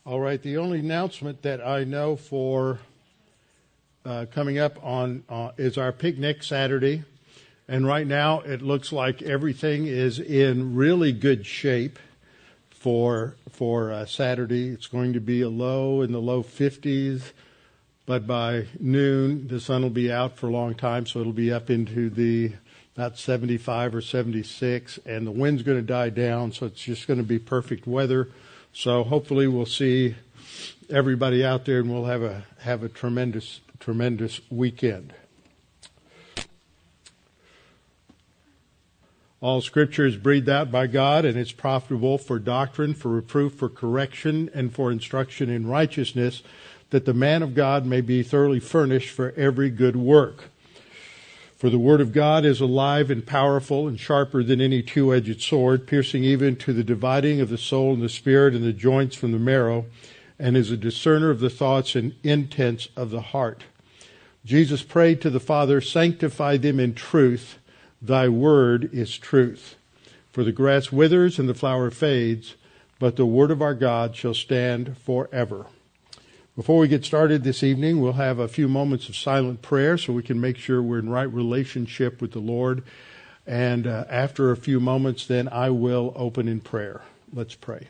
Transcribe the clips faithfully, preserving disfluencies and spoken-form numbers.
All right, the only announcement that I know for uh, coming up on uh, is our picnic Saturday. And right now it looks like everything is in really good shape for for uh, Saturday. It's going to be a low in the low fifties, but by noon the sun will be out for a long time, so it'll be up into the about seventy-five or seventy-six, and the wind's going to die down, so it's just going to be perfect weather. So hopefully we'll see everybody out there, and we'll have a have a tremendous tremendous weekend. All Scripture is breathed out by God, and it's profitable for doctrine, for reproof, for correction, and for instruction in righteousness, that the man of God may be thoroughly furnished for every good work. For the word of God is alive and powerful and sharper than any two-edged sword, piercing even to the dividing of the soul and the spirit and the joints from the marrow, and is a discerner of the thoughts and intents of the heart. Jesus prayed to the Father, "Sanctify them in truth. Thy word is truth. For the grass withers and the flower fades, but the word of our God shall stand forever." Before we get started this evening, we'll have a few moments of silent prayer so we can make sure we're in right relationship with the Lord. And uh, after a few moments, then I will open in prayer. Let's pray.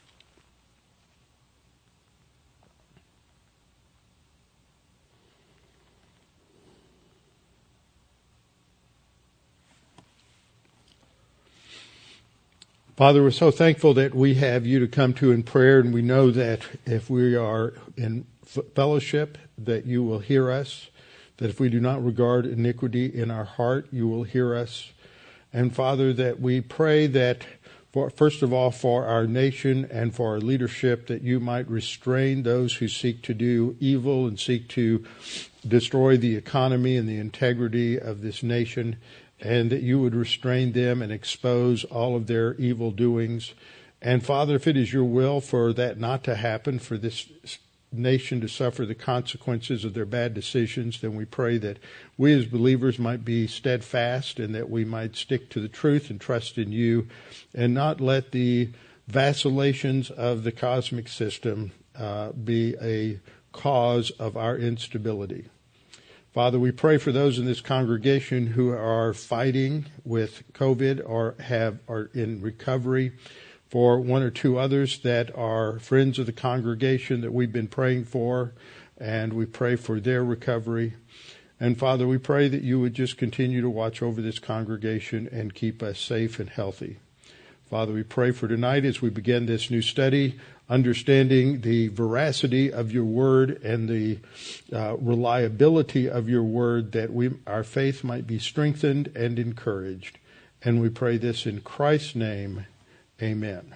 Father, we're so thankful that we have you to come to in prayer, and we know that if we are in fellowship, that you will hear us, that if we do not regard iniquity in our heart, you will hear us. And Father, that we pray that, for, first of all, for our nation and for our leadership, that you might restrain those who seek to do evil and seek to destroy the economy and the integrity of this nation, and that you would restrain them and expose all of their evil doings. And Father, if it is your will for that not to happen, for this nation to suffer the consequences of their bad decisions, then we pray that we as believers might be steadfast and that we might stick to the truth and trust in you and not let the vacillations of the cosmic system uh, be a cause of our instability. Father, we pray for those in this congregation who are fighting with COVID or have are in recovery, for one or two others that are friends of the congregation that we've been praying for, and we pray for their recovery. And Father, we pray that you would just continue to watch over this congregation and keep us safe and healthy. Father, we pray for tonight as we begin this new study, understanding the veracity of your word and the uh, reliability of your word, that we our faith might be strengthened and encouraged. And we pray this in Christ's name. Amen.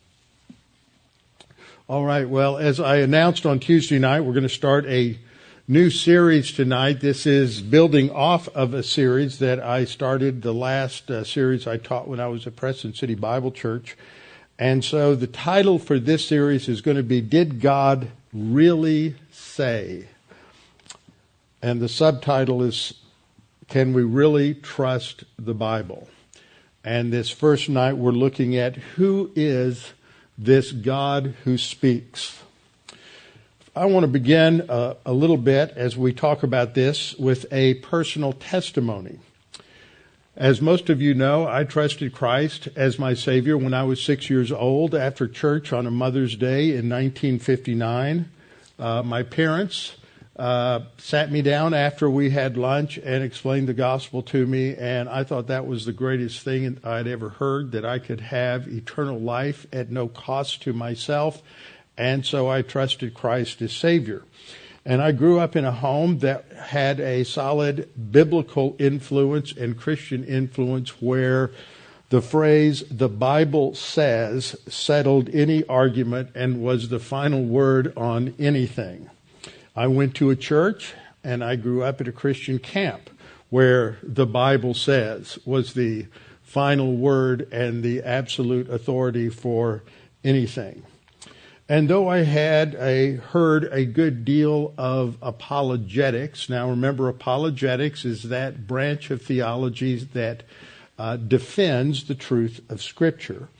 All right, well, as I announced on Tuesday night, we're going to start a new series tonight. This is building off of a series that I started, the last uh, series I taught when I was at Preston City Bible Church. And so the title for this series is going to be, Did God Really Say? And the subtitle is, Can We Really Trust the Bible? And this first night we're looking at, who is this God who speaks? I want to begin uh, a little bit as we talk about this with a personal testimony. As most of you know, I trusted Christ as my Savior when I was six years old after church on a Mother's Day in nineteen fifty-nine. Uh, my parents uh, sat me down after we had lunch and explained the gospel to me, and I thought that was the greatest thing I'd ever heard, that I could have eternal life at no cost to myself, and so I trusted Christ as Savior. And I grew up in a home that had a solid biblical influence and Christian influence, where the phrase, "the Bible says," settled any argument and was the final word on anything. I went to a church, and I grew up at a Christian camp where "the Bible says" was the final word and the absolute authority for anything. And though I had a, heard a good deal of apologetics, now remember, apologetics is that branch of theology that uh, defends the truth of Scripture.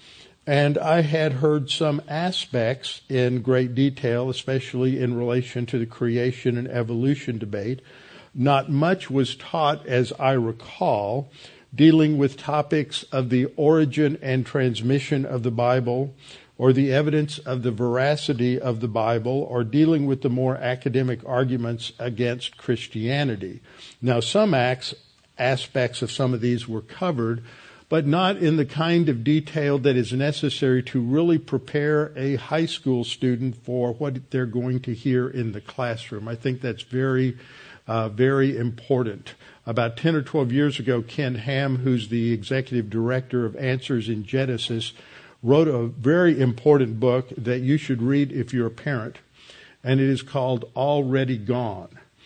And I had heard some aspects in great detail, especially in relation to the creation and evolution debate. Not much was taught, as I recall, dealing with topics of the origin and transmission of the Bible, or the evidence of the veracity of the Bible, or dealing with the more academic arguments against Christianity. Now, some acts, aspects of some of these were covered, but not in the kind of detail that is necessary to really prepare a high school student for what they're going to hear in the classroom. I think that's very, uh, very important. About ten or twelve years ago, Ken Ham, who's the executive director of Answers in Genesis, wrote a very important book that you should read if you're a parent, and it is called Already Gone.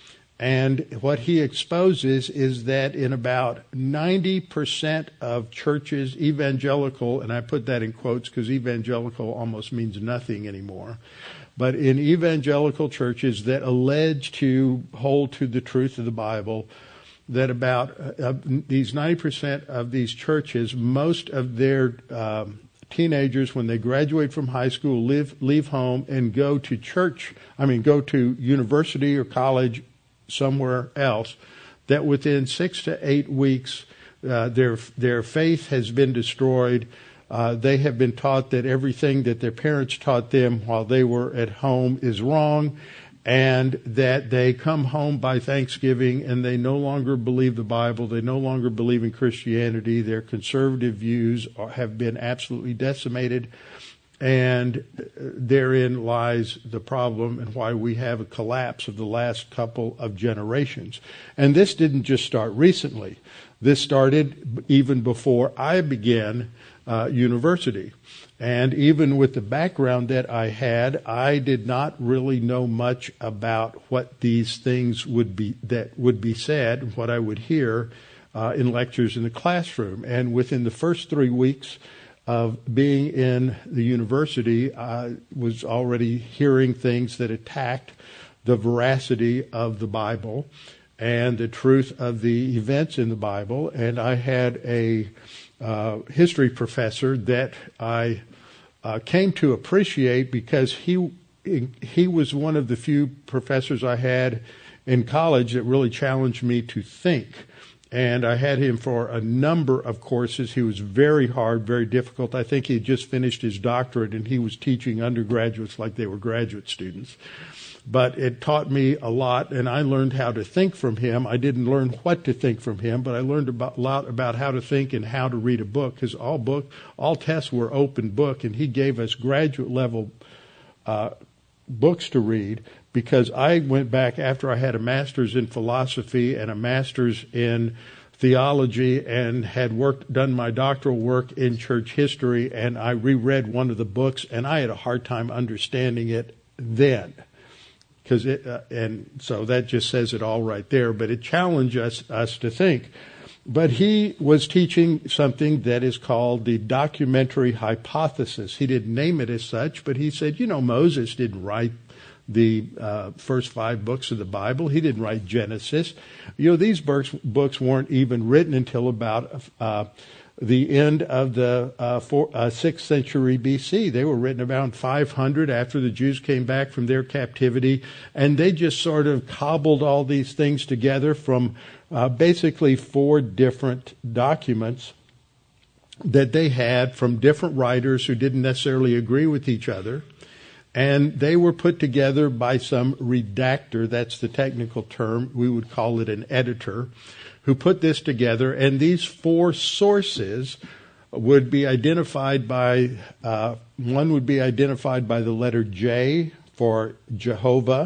And what he exposes is that in about ninety percent of churches, evangelical, and I put that in quotes because evangelical almost means nothing anymore, but in evangelical churches that allege to hold to the truth of the Bible, that about uh, these ninety percent of these churches, most of their um, teenagers, when they graduate from high school, live, leave home and go to church, I mean, go to university or college somewhere else, that within six to eight weeks, uh, their their faith has been destroyed. Uh, they have been taught that everything that their parents taught them while they were at home is wrong, and that they come home by Thanksgiving and they no longer believe the Bible, they no longer believe in Christianity, their conservative views are, have been absolutely decimated, and therein lies the problem and why we have a collapse of the last couple of generations. And this didn't just start recently. This started even before I began uh, university. And even with the background that I had, I did not really know much about what these things would be that would be said, what I would hear uh, in lectures in the classroom. And within the first three weeks of being in the university, I was already hearing things that attacked the veracity of the Bible and the truth of the events in the Bible. And I had a uh, history professor that I Uh, came to appreciate because he he was one of the few professors I had in college that really challenged me to think. And I had him for a number of courses. He was very hard, very difficult. I think he had just finished his doctorate and he was teaching undergraduates like they were graduate students. But it taught me a lot, and I learned how to think from him. I didn't learn what to think from him, but I learned about, a lot about how to think and how to read a book, because all book, all tests were open book, and he gave us graduate level uh, books to read, because I went back after I had a master's in philosophy and a master's in theology and had worked, done my doctoral work in church history, and I reread one of the books, and I had a hard time understanding it then. Because it, uh, and so that just says it all right there. But it challenged us, us to think. But he was teaching something that is called the documentary hypothesis. He didn't name it as such, but he said, you know, Moses didn't write the uh, first five books of the Bible. He didn't write Genesis. You know, these books, books weren't even written until about uh, the end of the uh, four, uh, sixth century B C. They were written around five hundred after the Jews came back from their captivity, and they just sort of cobbled all these things together from uh, basically four different documents that they had from different writers who didn't necessarily agree with each other. And they were put together by some redactor, that's the technical term, we would call it an editor, who put this together. And these four sources would be identified by, uh, one would be identified by the letter J for Jehovah.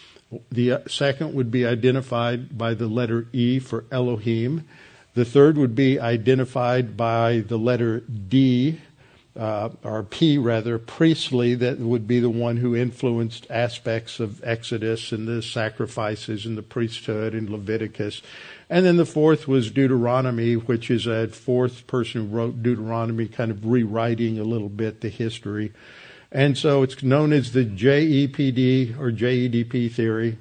The second would be identified by the letter E for Elohim. The third would be identified by the letter D, Uh, or P rather, priestly, that would be the one who influenced aspects of Exodus and the sacrifices and the priesthood in Leviticus. And then the fourth was Deuteronomy, which is a fourth person who wrote Deuteronomy, kind of rewriting a little bit the history. And so it's known as the J E P D or J E D P theory.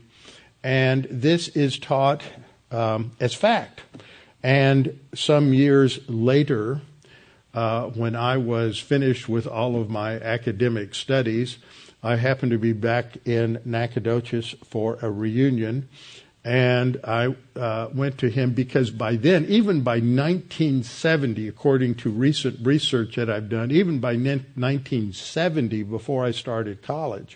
And this is taught um, as fact. And some years later, uh, when I was finished with all of my academic studies, I happened to be back in Nacogdoches for a reunion, and I uh, went to him because by then, even by nineteen seventy, according to recent research that I've done, even by nineteen seventy, before I started college,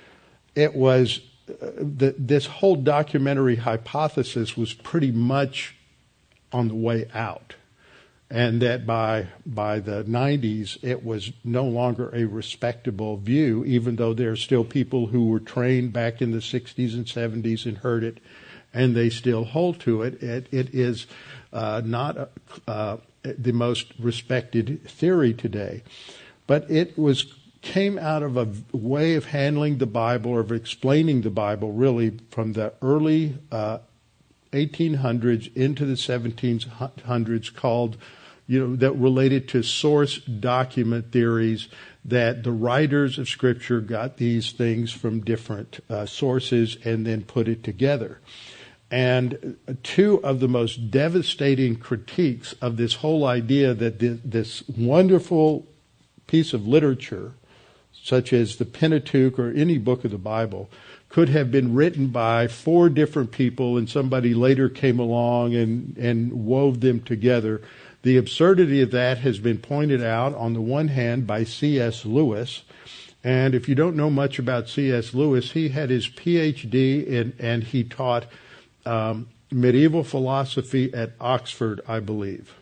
it was uh, the, this whole documentary hypothesis was pretty much on the way out. And that by by the nineties, it was no longer a respectable view, even though there are still people who were trained back in the sixties and seventies and heard it, and they still hold to it. It, it is uh, not uh, the most respected theory today. But it was came out of a way of handling the Bible, or of explaining the Bible, really, from the early uh, eighteen hundreds into the seventeen hundreds, called, you know, that related to source document theories, that the writers of Scripture got these things from different uh, sources and then put it together. And two of the most devastating critiques of this whole idea that this, this wonderful piece of literature, such as the Pentateuch or any book of the Bible, could have been written by four different people and somebody later came along and, and wove them together. The absurdity of that has been pointed out, on the one hand, by C S Lewis. And if you don't know much about C S Lewis, he had his P H D in, and he taught um, medieval philosophy at Oxford, I believe.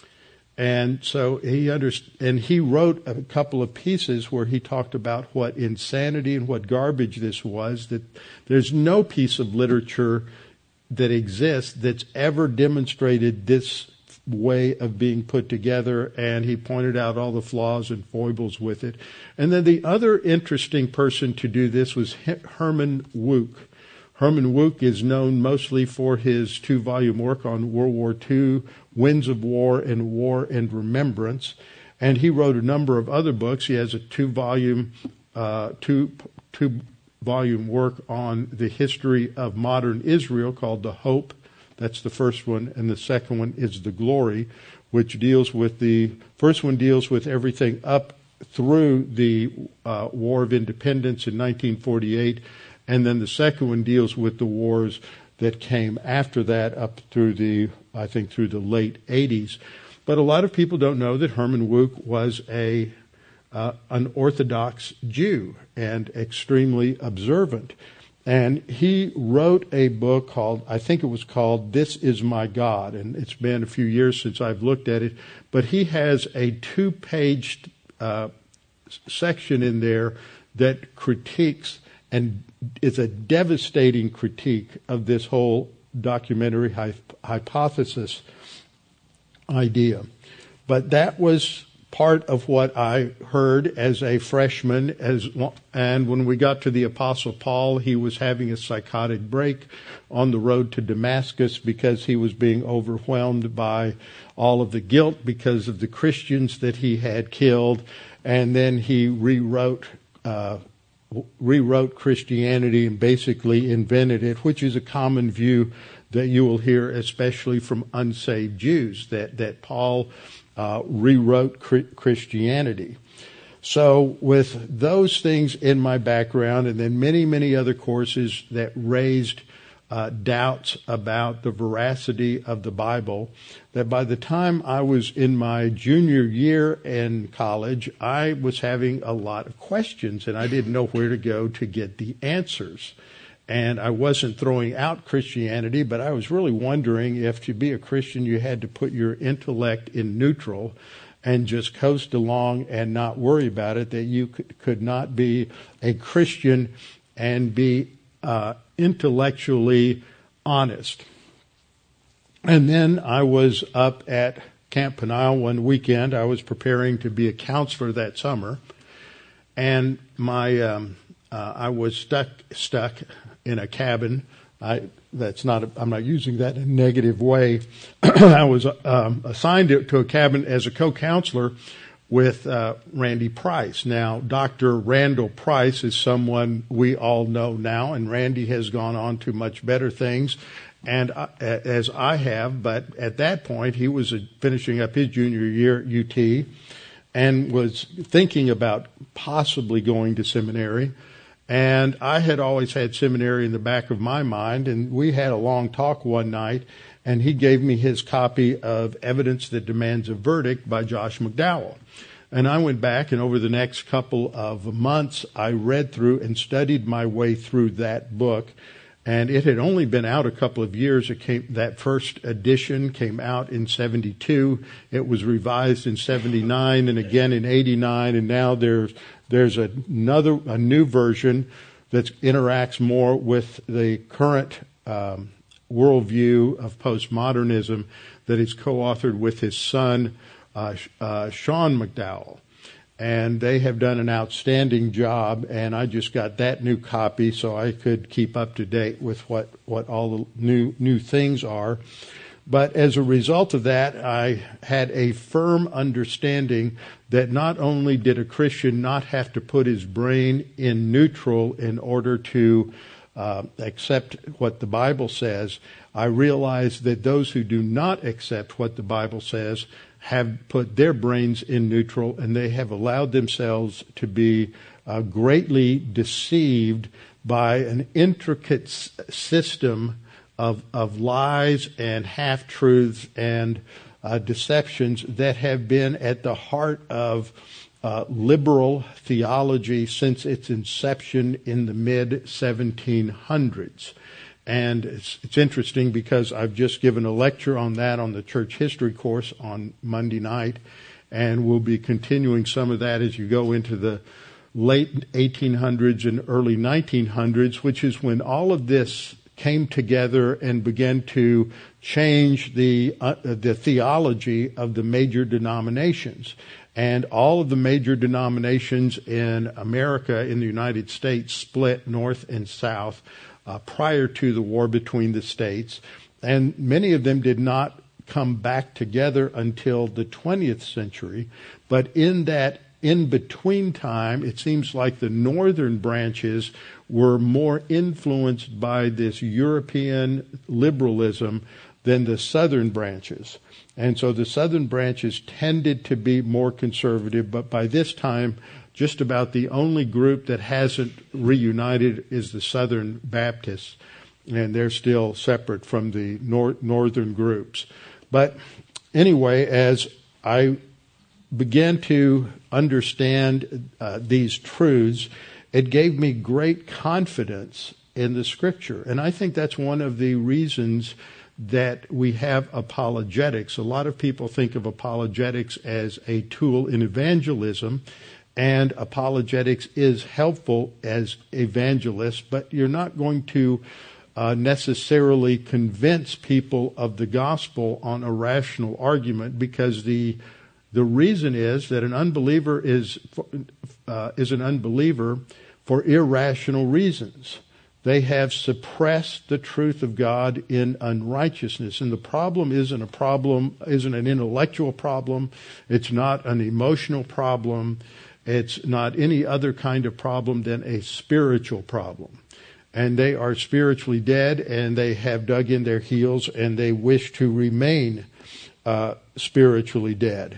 And so he underst- and he wrote a couple of pieces where he talked about what insanity and what garbage this was, that there's no piece of literature that exists that's ever demonstrated this way of being put together, and he pointed out all the flaws and foibles with it. And then the other interesting person to do this was Herman Wouk. Herman Wouk is known mostly for his two-volume work on World War Two, Winds of War and War and Remembrance, and he wrote a number of other books. He has a two-volume, uh, two two-volume work on the history of modern Israel called The Hope. That's the first one, and the second one is The Glory, which deals with the first one deals with everything up through the uh, War of Independence in nineteen forty-eight, and then the second one deals with the wars that came after that up through the, I think, through the late eighties. But a lot of people don't know that Herman Wouk was a uh, an Orthodox Jew and extremely observant. And he wrote a book called, I think it was called This Is My God, and it's been a few years since I've looked at it, but he has a two-page uh, section in there that critiques, and is a devastating critique of this whole documentary hy- hypothesis idea. But that was part of what I heard as a freshman, as and when we got to the Apostle Paul, he was having a psychotic break on the road to Damascus because he was being overwhelmed by all of the guilt because of the Christians that he had killed, and then he rewrote uh, rewrote Christianity and basically invented it, which is a common view that you will hear, especially from unsaved Jews, that that Paul Uh, rewrote Christianity. So with those things in my background, and then many, many other courses that raised uh, doubts about the veracity of the Bible, that by the time I was in my junior year in college, I was having a lot of questions, and I didn't know where to go to get the answers. And I wasn't throwing out Christianity, but I was really wondering if to be a Christian you had to put your intellect in neutral and just coast along and not worry about it, that you could not be a Christian and be uh, intellectually honest. And then I was up at Camp Peniel one weekend. I was preparing to be a counselor that summer, and my um, uh, I was stuck stuck. in a cabin. I, that's not, a, I'm not using that in a negative way. I was um, assigned to, to a cabin as a co-counselor with uh, Randy Price. Now, Doctor Randall Price is someone we all know now, and Randy has gone on to much better things, and uh, as I have. But at that point, he was finishing up his junior year at U T and was thinking about possibly going to seminary. And I had always had seminary in the back of my mind, and we had a long talk one night, and he gave me his copy of Evidence That Demands a Verdict by Josh McDowell. And I went back, and over the next couple of months, I read through and studied my way through that book. And it had only been out a couple of years. It came, that first edition came out in seventy-two. It was revised in seventy-nine and again in eighty-nine. And now there's there's another a new version that interacts more with the current um, worldview of postmodernism that he's co-authored with his son, uh, uh, Sean McDowell. And they have done an outstanding job, and I just got that new copy so I could keep up to date with what, what all the new new things are. But as a result of that, I had a firm understanding that not only did a Christian not have to put his brain in neutral in order to uh, accept what the Bible says, I realized that those who do not accept what the Bible says have put their brains in neutral, and they have allowed themselves to be uh, greatly deceived by an intricate s- system of of lies and half-truths and uh, deceptions that have been at the heart of uh, liberal theology since its inception in the mid seventeen hundreds. And it's, it's interesting because I've just given a lecture on that on the church history course on Monday night, and we'll be continuing some of that as you go into the late eighteen hundreds and early nineteen hundreds, which is when all of this came together and began to change the uh, the theology of the major denominations. And all of the major denominations in America, in the United States, split north and south Uh, prior to the war between the states, and many of them did not come back together until the twentieth century. But in that in-between time, it seems like the northern branches were more influenced by this European liberalism than the southern branches. And so the southern branches tended to be more conservative, but by this time, just about the only group that hasn't reunited is the Southern Baptists, and they're still separate from the nor- northern groups. But anyway, as I began to understand uh, these truths, it gave me great confidence in the Scripture. And I think that's one of the reasons that we have apologetics. A lot of people think of apologetics as a tool in evangelism, and apologetics is helpful as evangelists, but you're not going to uh, necessarily convince people of the gospel on a rational argument, because the the reason is that an unbeliever is uh, is an unbeliever for irrational reasons. They have suppressed the truth of God in unrighteousness. And the problem isn't a problem, isn't an intellectual problem. It's not an emotional problem. It's not any other kind of problem than a spiritual problem. And they are spiritually dead, and they have dug in their heels, and they wish to remain uh, spiritually dead.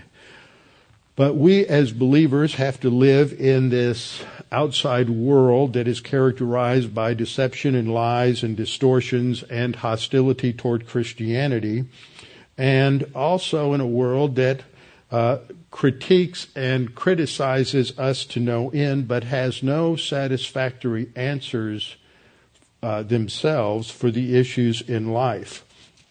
But we as believers have to live in this outside world that is characterized by deception and lies and distortions and hostility toward Christianity, and also in a world that uh, critiques and criticizes us to no end, but has no satisfactory answers uh, themselves for the issues in life.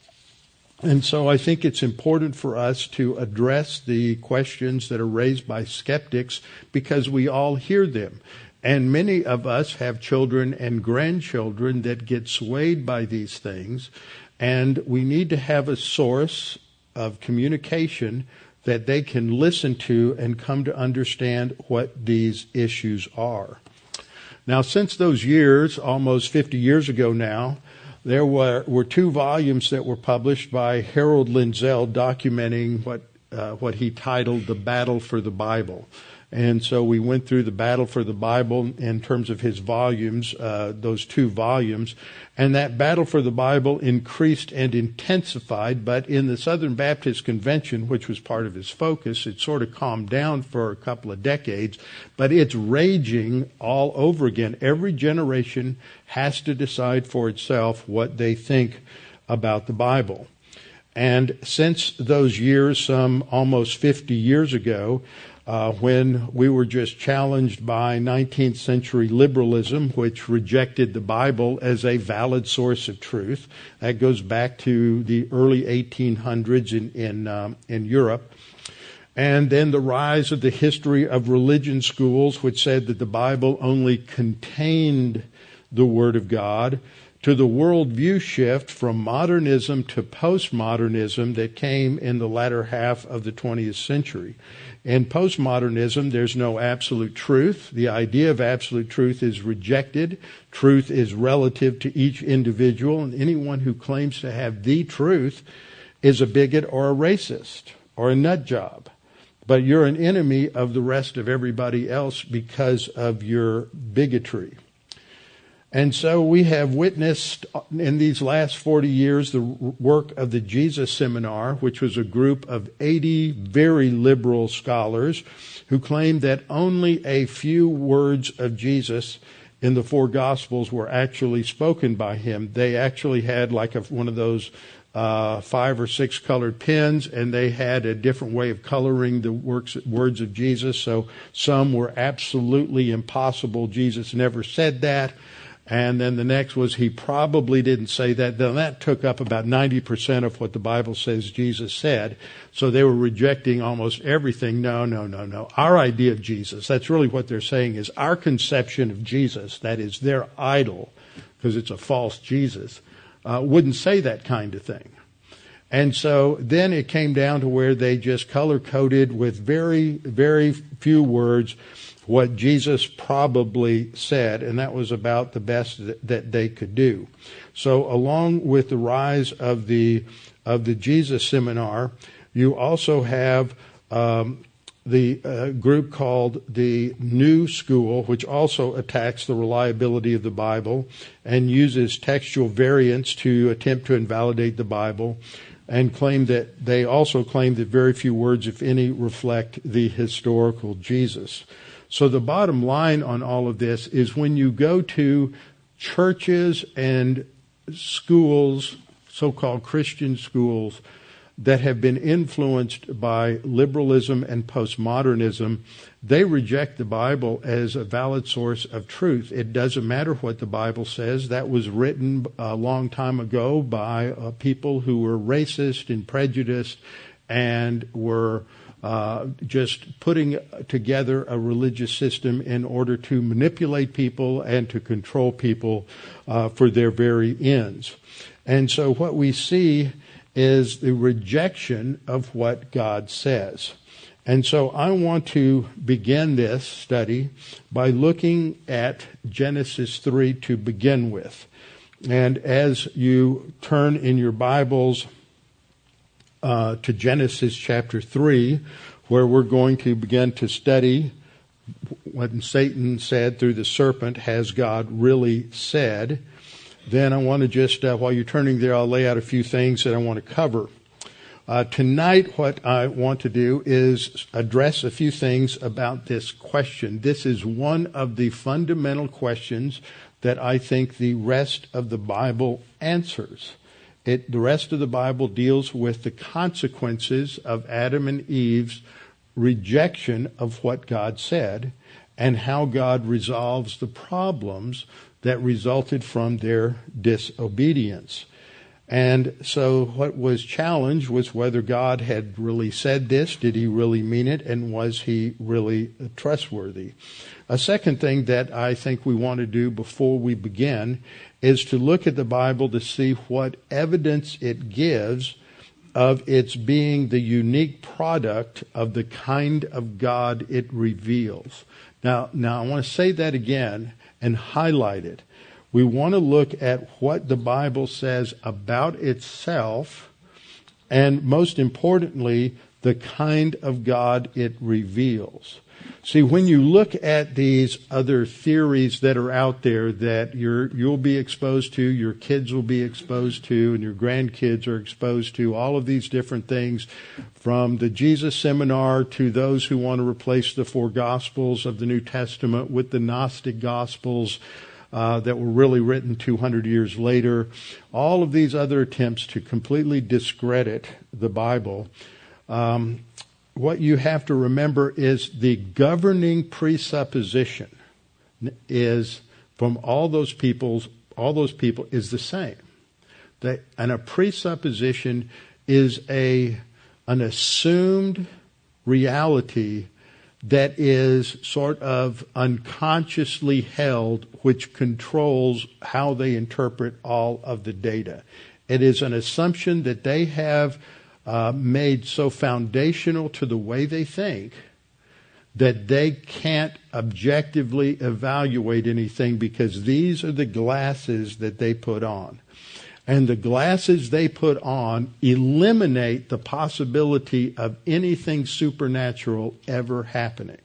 And so I think it's important for us to address the questions that are raised by skeptics, because we all hear them. And many of us have children and grandchildren that get swayed by these things. And we need to have a source of communication that they can listen to and come to understand what these issues are. Now, since those years, almost fifty years ago now, there were, were two volumes that were published by Harold Lindsell documenting what uh, what he titled The Battle for the Bible. And so we went through the Battle for the Bible in terms of his volumes, uh, those two volumes. And that battle for the Bible increased and intensified. But in the Southern Baptist Convention, which was part of his focus, it sort of calmed down for a couple of decades. But it's raging all over again. Every generation has to decide for itself what they think about the Bible. And since those years, some almost fifty years ago, Uh, when we were just challenged by nineteenth century liberalism, which rejected the Bible as a valid source of truth. That goes back to the early eighteen hundreds in in, um, in Europe. And then the rise of the history of religion schools, which said that the Bible only contained the Word of God, to the worldview shift from modernism to postmodernism that came in the latter half of the twentieth century. In postmodernism, there's no absolute truth. The idea of absolute truth is rejected. Truth is relative to each individual, and anyone who claims to have the truth is a bigot or a racist or a nut job. But you're an enemy of the rest of everybody else because of your bigotry. And so we have witnessed in these last forty years the work of the Jesus Seminar, which was a group of eighty very liberal scholars who claimed that only a few words of Jesus in the four Gospels were actually spoken by him. They actually had like a, one of those uh, five or six colored pens, and they had a different way of coloring the works, words of Jesus. So some were absolutely impossible. Jesus never said that. And then the next was he probably didn't say that. Then that took up about ninety percent of what the Bible says Jesus said. So they were rejecting almost everything. No, no, no, no. Our idea of Jesus, that's really what they're saying, is our conception of Jesus, that is their idol, because it's a false Jesus, uh, wouldn't say that kind of thing. And so then it came down to where they just color-coded with very, very few words what Jesus probably said, and that was about the best that they could do. So along with the rise of the of the Jesus Seminar, you also have um, the uh, group called the New School, which also attacks the reliability of the Bible and uses textual variants to attempt to invalidate the Bible, and claim that they also claim that very few words, if any, reflect the historical Jesus. So the bottom line on all of this is when you go to churches and schools, so-called Christian schools, that have been influenced by liberalism and postmodernism, they reject the Bible as a valid source of truth. It doesn't matter what the Bible says. That was written a long time ago by uh, people who were racist and prejudiced and were Uh, just putting together a religious system in order to manipulate people and to control people uh, for their very ends. And so what we see is the rejection of what God says. And so I want to begin this study by looking at Genesis three to begin with. And as you turn in your Bibles Uh, to Genesis chapter three, where we're going to begin to study what Satan said through the serpent, has God really said? Then I want to just, uh, while you're turning there, I'll lay out a few things that I want to cover. Uh, tonight, what I want to do is address a few things about this question. This is one of the fundamental questions that I think the rest of the Bible answers. It, the rest of the Bible deals with the consequences of Adam and Eve's rejection of what God said and how God resolves the problems that resulted from their disobedience. And so what was challenged was whether God had really said this, did he really mean it, and was he really trustworthy? A second thing that I think we want to do before we begin is to look at the Bible to see what evidence it gives of its being the unique product of the kind of God it reveals. Now, now I want to say that again and highlight it. We want to look at what the Bible says about itself, and most importantly, the kind of God it reveals. See, when you look at these other theories that are out there that you're, you'll be exposed to, your kids will be exposed to, and your grandkids are exposed to, all of these different things, from the Jesus Seminar to those who want to replace the four Gospels of the New Testament with the Gnostic Gospels uh, that were really written two hundred years later, all of these other attempts to completely discredit the Bible. Um, What you have to remember is the governing presupposition is from all those peoples, all those people is the same. That, and a presupposition is a an assumed reality that is sort of unconsciously held, which controls how they interpret all of the data. It is an assumption that they have Uh, made so foundational to the way they think that they can't objectively evaluate anything, because these are the glasses that they put on. And the glasses they put on eliminate the possibility of anything supernatural ever happening.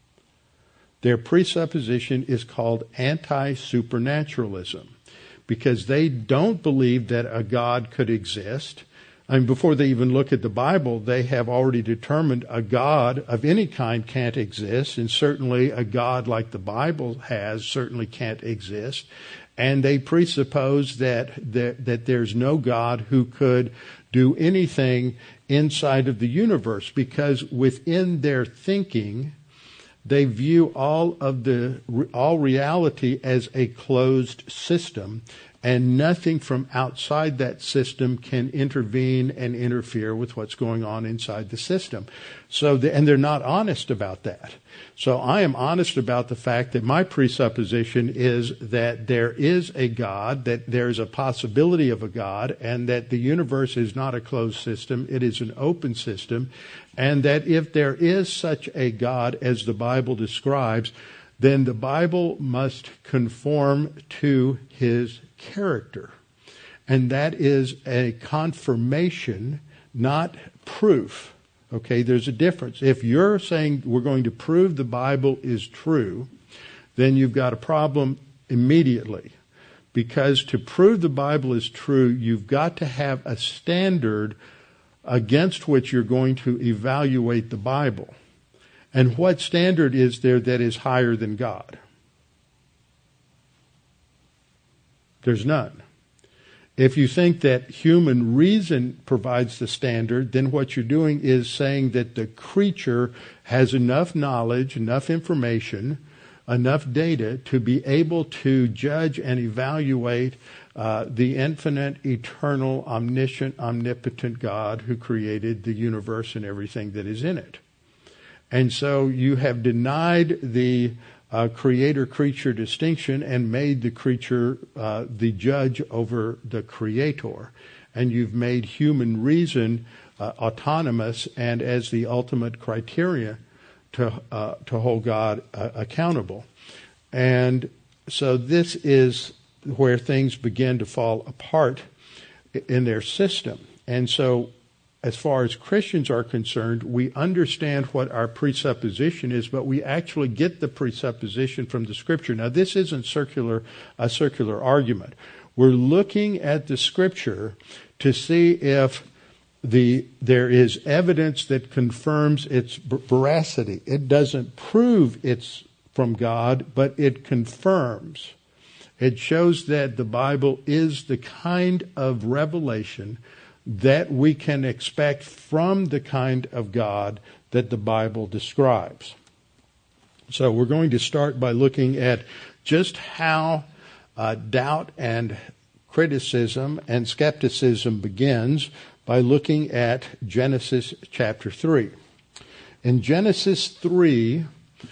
Their presupposition is called anti-supernaturalism, because they don't believe that a God could exist. I mean, before they even look at the Bible, they have already determined a God of any kind can't exist, and certainly a God like the Bible has certainly can't exist. And they presuppose that, that, that there's no God who could do anything inside of the universe, because within their thinking, they view all of the all reality as a closed system, and nothing from outside that system can intervene and interfere with what's going on inside the system. So, the, and they're not honest about that. So I am honest about the fact that my presupposition is that there is a God, that there's a possibility of a God, and that the universe is not a closed system, it is an open system, and that if there is such a God as the Bible describes, then the Bible must conform to his character. And that is a confirmation, not proof. Okay, there's a difference. If you're saying we're going to prove the Bible is true, then you've got a problem immediately. Because to prove the Bible is true, you've got to have a standard against which you're going to evaluate the Bible. And what standard is there that is higher than God? There's none. If you think that human reason provides the standard, then what you're doing is saying that the creature has enough knowledge, enough information, enough data to be able to judge and evaluate uh, the infinite, eternal, omniscient, omnipotent God who created the universe and everything that is in it. And so you have denied the uh, creator-creature distinction and made the creature uh, the judge over the creator. And you've made human reason uh, autonomous and as the ultimate criteria to uh, to hold God uh, accountable. And so this is where things begin to fall apart in their system. And so as far as Christians are concerned, we understand what our presupposition is, but we actually get the presupposition from the Scripture. Now, this isn't circular a circular argument. We're looking at the Scripture to see if the there is evidence that confirms its veracity. It doesn't prove it's from God, but it confirms. It shows that the Bible is the kind of revelation that we can expect from the kind of God that the Bible describes. So we're going to start by looking at just how uh, doubt and criticism and skepticism begins by looking at Genesis chapter three. In Genesis three,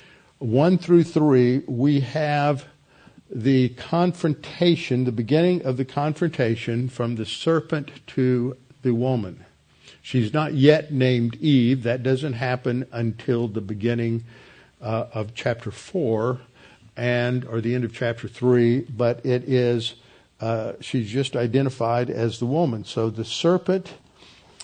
one through three, we have the confrontation, the beginning of the confrontation from the serpent to the woman. She's not yet named Eve. That doesn't happen until the beginning uh, of chapter four and or the end of chapter three, but it is uh, she's just identified as the woman. So the serpent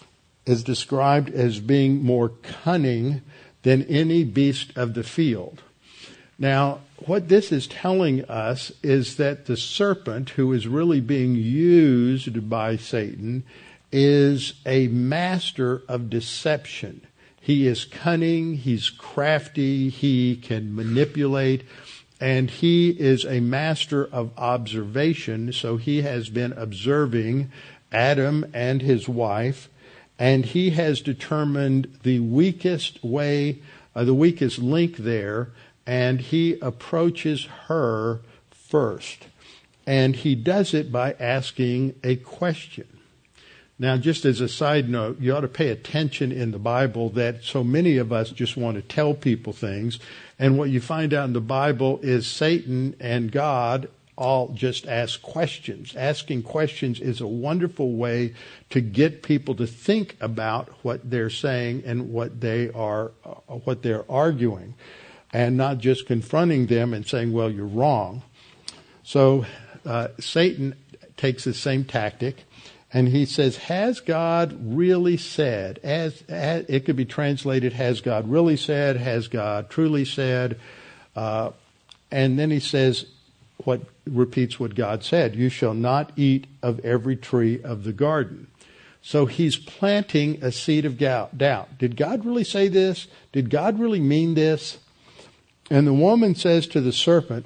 is described as being more cunning than any beast of the field. Now, what this is telling us is that the serpent, who is really being used by Satan, is a master of deception. He is cunning, he's crafty, he can manipulate, and he is a master of observation. So he has been observing Adam and his wife, and he has determined the weakest way, uh, the weakest link there, and he approaches her first. And he does it by asking a question. Now, just as a side note, you ought to pay attention in the Bible that so many of us just want to tell people things. And what you find out in the Bible is Satan and God all just ask questions. Asking questions is a wonderful way to get people to think about what they're saying and what they are, uh, what they're arguing, and not just confronting them and saying, well, you're wrong. So uh, Satan takes the same tactic, and he says, has God really said? As, as it could be translated, has God really said? Has God truly said? Uh, and then he says, what repeats what God said, you shall not eat of every tree of the garden. So he's planting a seed of doubt. Did God really say this? Did God really mean this? And the woman says to the serpent,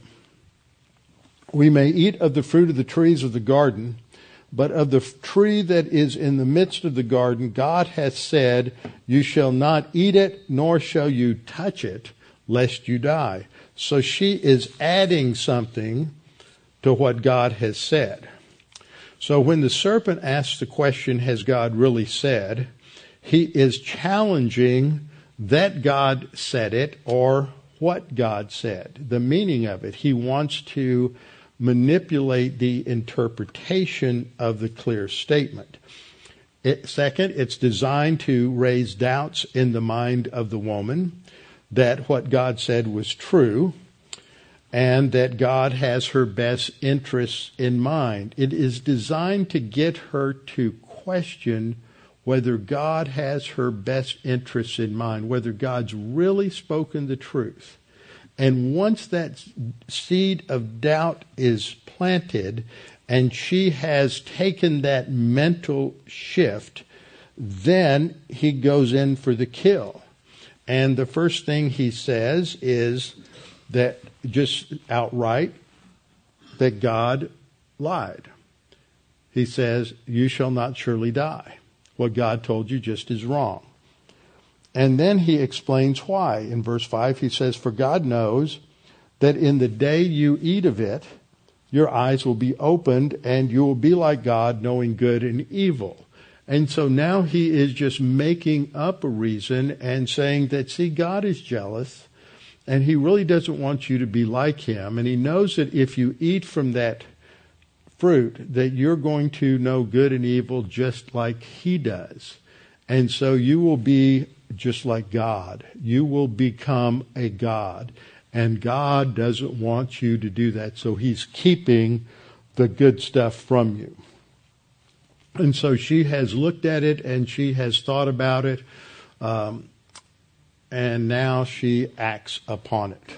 we may eat of the fruit of the trees of the garden, but of the tree that is in the midst of the garden, God hath said, you shall not eat it, nor shall you touch it, lest you die. So she is adding something to what God has said. So when the serpent asks the question, has God really said? He is challenging that God said it or what God said, the meaning of it. He wants to manipulate the interpretation of the clear statement. It, second, it's designed to raise doubts in the mind of the woman that what God said was true and that God has her best interests in mind. It is designed to get her to question whether God has her best interests in mind, whether God's really spoken the truth. And once that seed of doubt is planted and she has taken that mental shift, then he goes in for the kill. And the first thing he says is that just outright that God lied. He says, you shall not surely die. What God told you just is wrong. And then he explains why. In verse five, he says, for God knows that in the day you eat of it, your eyes will be opened and you will be like God, knowing good and evil. And so now he is just making up a reason and saying that, see, God is jealous and he really doesn't want you to be like him. And he knows that if you eat from that fruit, that you're going to know good and evil just like he does. And so you will be just like God. You will become a God. And God doesn't want you to do that. So he's keeping the good stuff from you. And so she has looked at it and she has thought about it. Um, and now she acts upon it.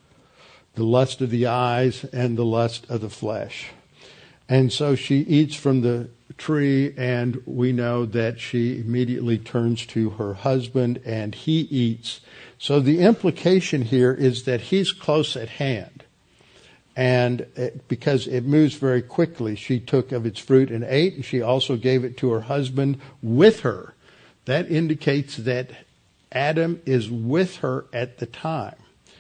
The lust of the eyes and the lust of the flesh. And so she eats from the tree, and we know that she immediately turns to her husband and he eats. So the implication here is that he's close at hand. And it, because it moves very quickly, she took of its fruit and ate, and she also gave it to her husband with her. That indicates that Adam is with her at the time.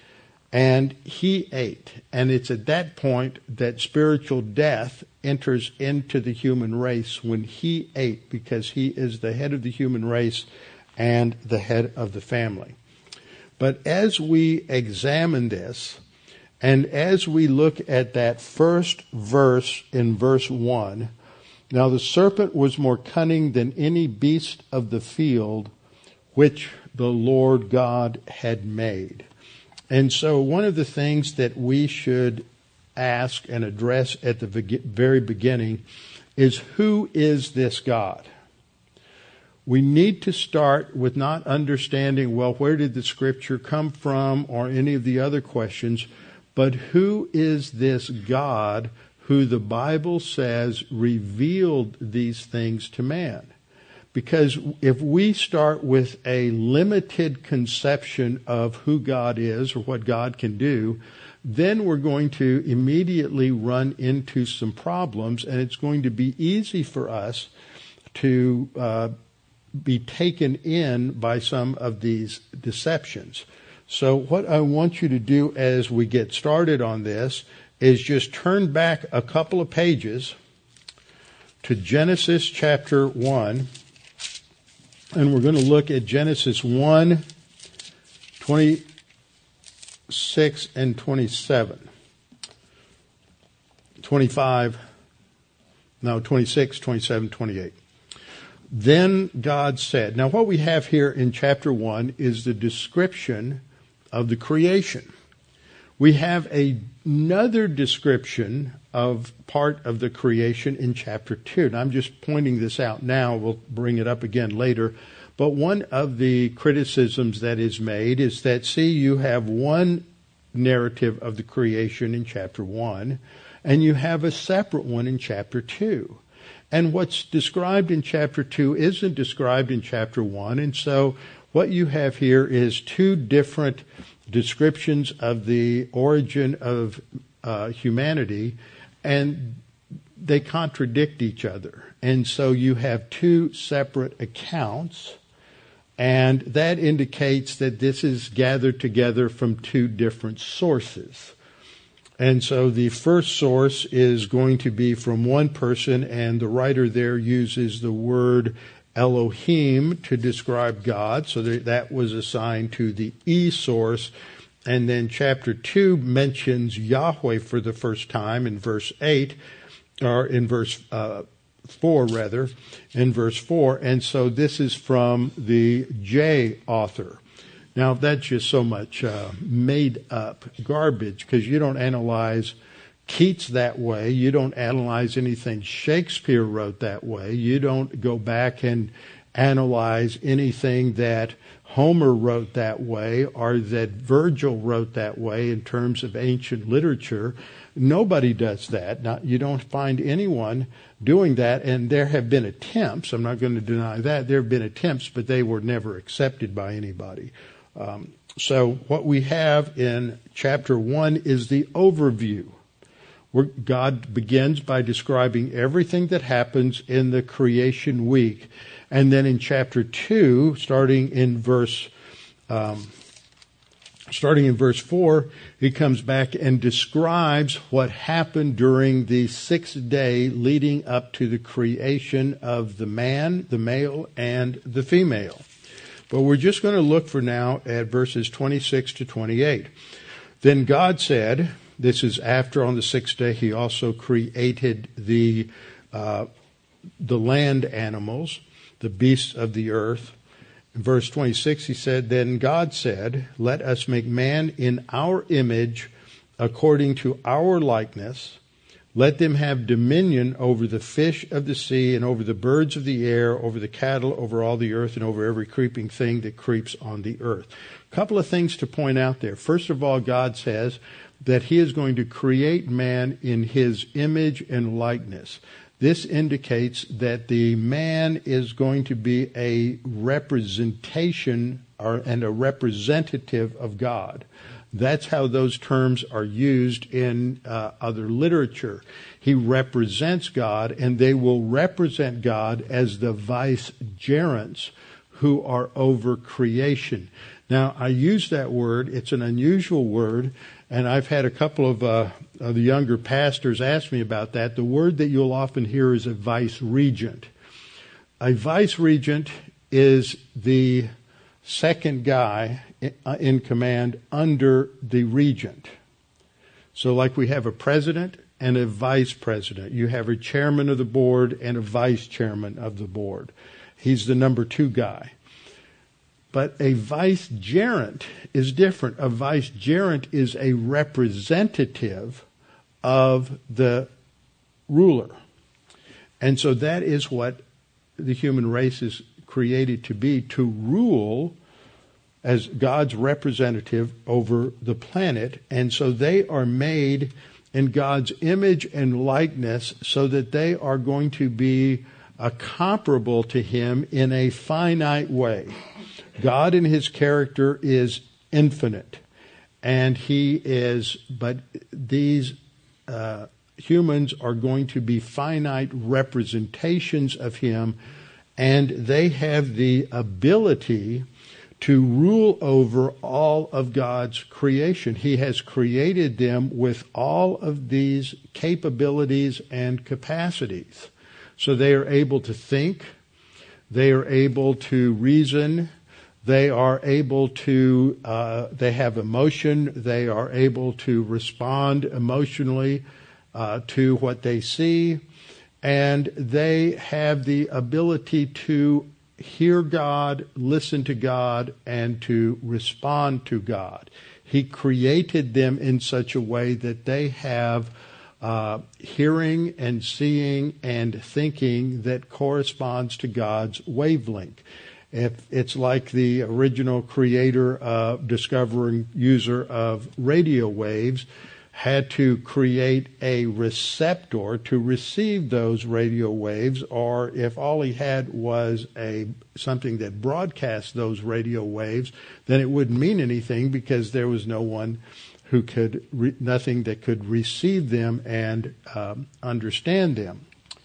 And he ate. And it's at that point that spiritual death enters into the human race when he ate, because he is the head of the human race and the head of the family. But as we examine this, and as we look at that first verse in verse one, now the serpent was more cunning than any beast of the field which the Lord God had made. And so one of the things that we should ask and address at the very beginning is, who is this God? we need to start with not understanding, well, where did the Scripture come from or any of the other questions, but who is this God who the Bible says revealed these things to man? Because if we start with a limited conception of who God is or what God can do, then we're going to immediately run into some problems, and it's going to be easy for us to uh, be taken in by some of these deceptions. So what I want you to do as we get started on this is just turn back a couple of pages to Genesis chapter one, and we're going to look at Genesis one, twenty-six and twenty-seven. twenty-five, no, twenty-six, twenty-seven, twenty-eight. Then God said. Now what we have here in chapter one is the description of the creation. We have a, another description of part of the creation in chapter two. And I'm just pointing this out now. We'll bring it up again later. But one of the criticisms that is made is that, see, you have one narrative of the creation in chapter one, and you have a separate one in chapter two. And what's described in chapter two isn't described in chapter one. And so what you have here is two different descriptions of the origin of uh, humanity, and they contradict each other. And so you have two separate accounts, and that indicates that this is gathered together from two different sources. And so the first source is going to be from one person, and the writer there uses the word Elohim to describe God, so that, that was assigned to the E source. And then chapter two mentions Yahweh for the first time in verse eight, or in verse uh, four rather, in verse four. And so this is from the J author. Now that's just so much uh, made up garbage, because you don't analyze Keats that way. You don't analyze anything Shakespeare wrote that way. You don't go back and analyze anything that Homer wrote that way or that Virgil wrote that way in terms of ancient literature. Nobody does that. Not, you don't find anyone doing that, and there have been attempts. I'm not going to deny that. There have been attempts, but they were never accepted by anybody. Um, so what we have in chapter one is the overview, where God begins by describing everything that happens in the creation week. And then in chapter two, starting in verse, um, starting in verse four, he comes back and describes what happened during the sixth day leading up to the creation of the man, the male, and the female. But we're just going to look for now at verses twenty-six to twenty-eight. Then God said, this is after on the sixth day he also created the uh, the land animals, the beasts of the earth. In verse twenty-six he said, then God said, let us make man in our image according to our likeness. Let them have dominion over the fish of the sea and over the birds of the air, over the cattle, over all the earth, and over every creeping thing that creeps on the earth. A couple of things to point out there. First of all, God says that he is going to create man in his image and likeness. This indicates that the man is going to be a representation or, and a representative of God. That's how those terms are used in uh, other literature. He represents God, and they will represent God as the vicegerents who are over creation. Now, I use that word. It's an unusual word, and I've had a couple of, uh, of the younger pastors ask me about that. The word that you'll often hear is a vice-regent. A vice-regent is the second guy in command under the regent. So like we have a president and a vice president. You have a chairman of the board and a vice chairman of the board. He's the number two guy. But a vicegerent is different. A vicegerent is a representative of the ruler. And so that is what the human race is created to be, to rule as God's representative over the planet. And so they are made in God's image and likeness so that they are going to be uh, comparable to him in a finite way. God in his character is infinite. And he is, but these uh, humans are going to be finite representations of him, and they have the ability to rule over all of God's creation. He has created them with all of these capabilities and capacities. So they are able to think, they are able to reason, they are able to, uh, they have emotion, they are able to respond emotionally uh, to what they see, and they have the ability to hear God, listen to God, and to respond to God. He created them in such a way that they have uh, hearing and seeing and thinking that corresponds to God's wavelength. If it's like the original creator, uh, discovering user of radio waves, had to create a receptor to receive those radio waves, or if all he had was a something that broadcast those radio waves, then it wouldn't mean anything because there was no one who could, re- nothing that could receive them and um, understand them.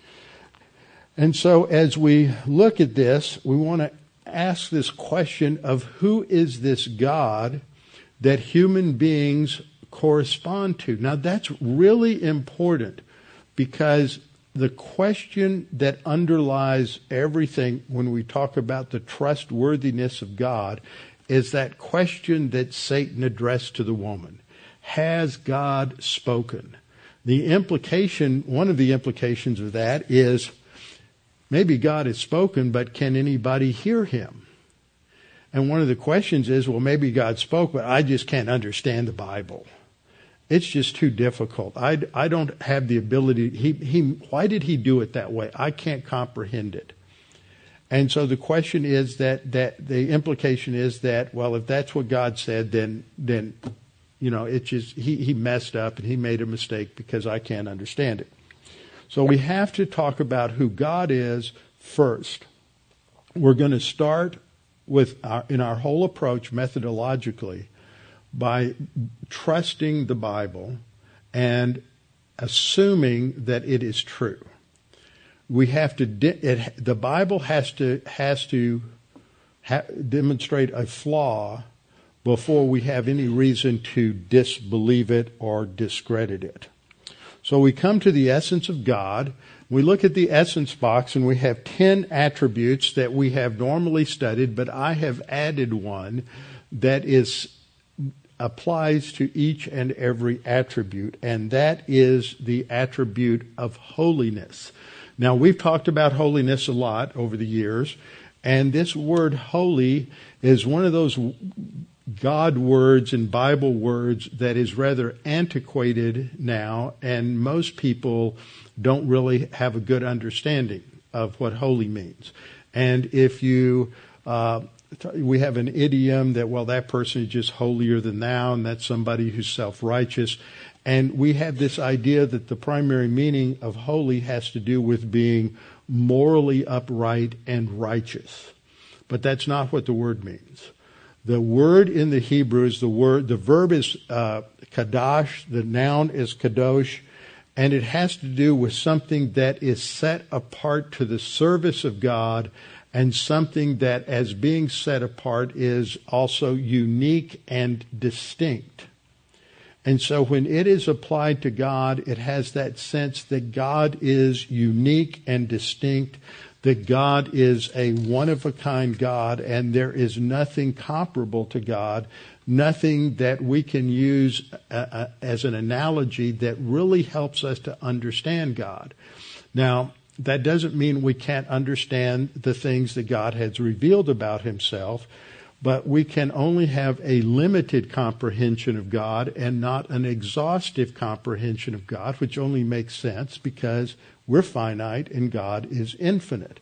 And so as we look at this, we want to ask this question of who is this God that human beings correspond to. Now that's really important, because the question that underlies everything when we talk about the trustworthiness of God is that question that Satan addressed to the woman. Has God spoken? The implication, one of the implications of that is maybe God has spoken, but can anybody hear him? And one of the questions is, well, maybe God spoke, but I just can't understand the Bible. It's just too difficult. I, I don't have the ability. He, he, why did he do it that way? I can't comprehend it. And so the question is that, that the implication is that, well, if that's what God said, then, then, you know, it's just, he, he messed up and he made a mistake because I can't understand it. So we have to talk about who God is first. We're going to start with our, in our whole approach methodologically by trusting the Bible and assuming that it is true. We have to, de- it, the Bible has to, has to ha- demonstrate a flaw before we have any reason to disbelieve it or discredit it. So we come to the essence of God. We look at the essence box and we have ten attributes that we have normally studied, but I have added one that is applies to each and every attribute, and that is the attribute of holiness. Now, we've talked about holiness a lot over the years, and this word holy is one of those God words and Bible words that is rather antiquated now, and most people don't really have a good understanding of what holy means. And if you uh, we have an idiom that, well, that person is just holier than thou, and that's somebody who's self-righteous. And we have this idea that the primary meaning of holy has to do with being morally upright and righteous. But that's not what the word means. The word in the Hebrew is the word, the verb is uh, kadash, the noun is kadosh, and it has to do with something that is set apart to the service of God, and something that, as being set apart, is also unique and distinct. And so when it is applied to God, it has that sense that God is unique and distinct, that God is a one-of-a-kind God, and there is nothing comparable to God, nothing that we can use uh, uh, as an analogy that really helps us to understand God. Now, that doesn't mean we can't understand the things that God has revealed about himself, but we can only have a limited comprehension of God and not an exhaustive comprehension of God, which only makes sense because we're finite and God is infinite.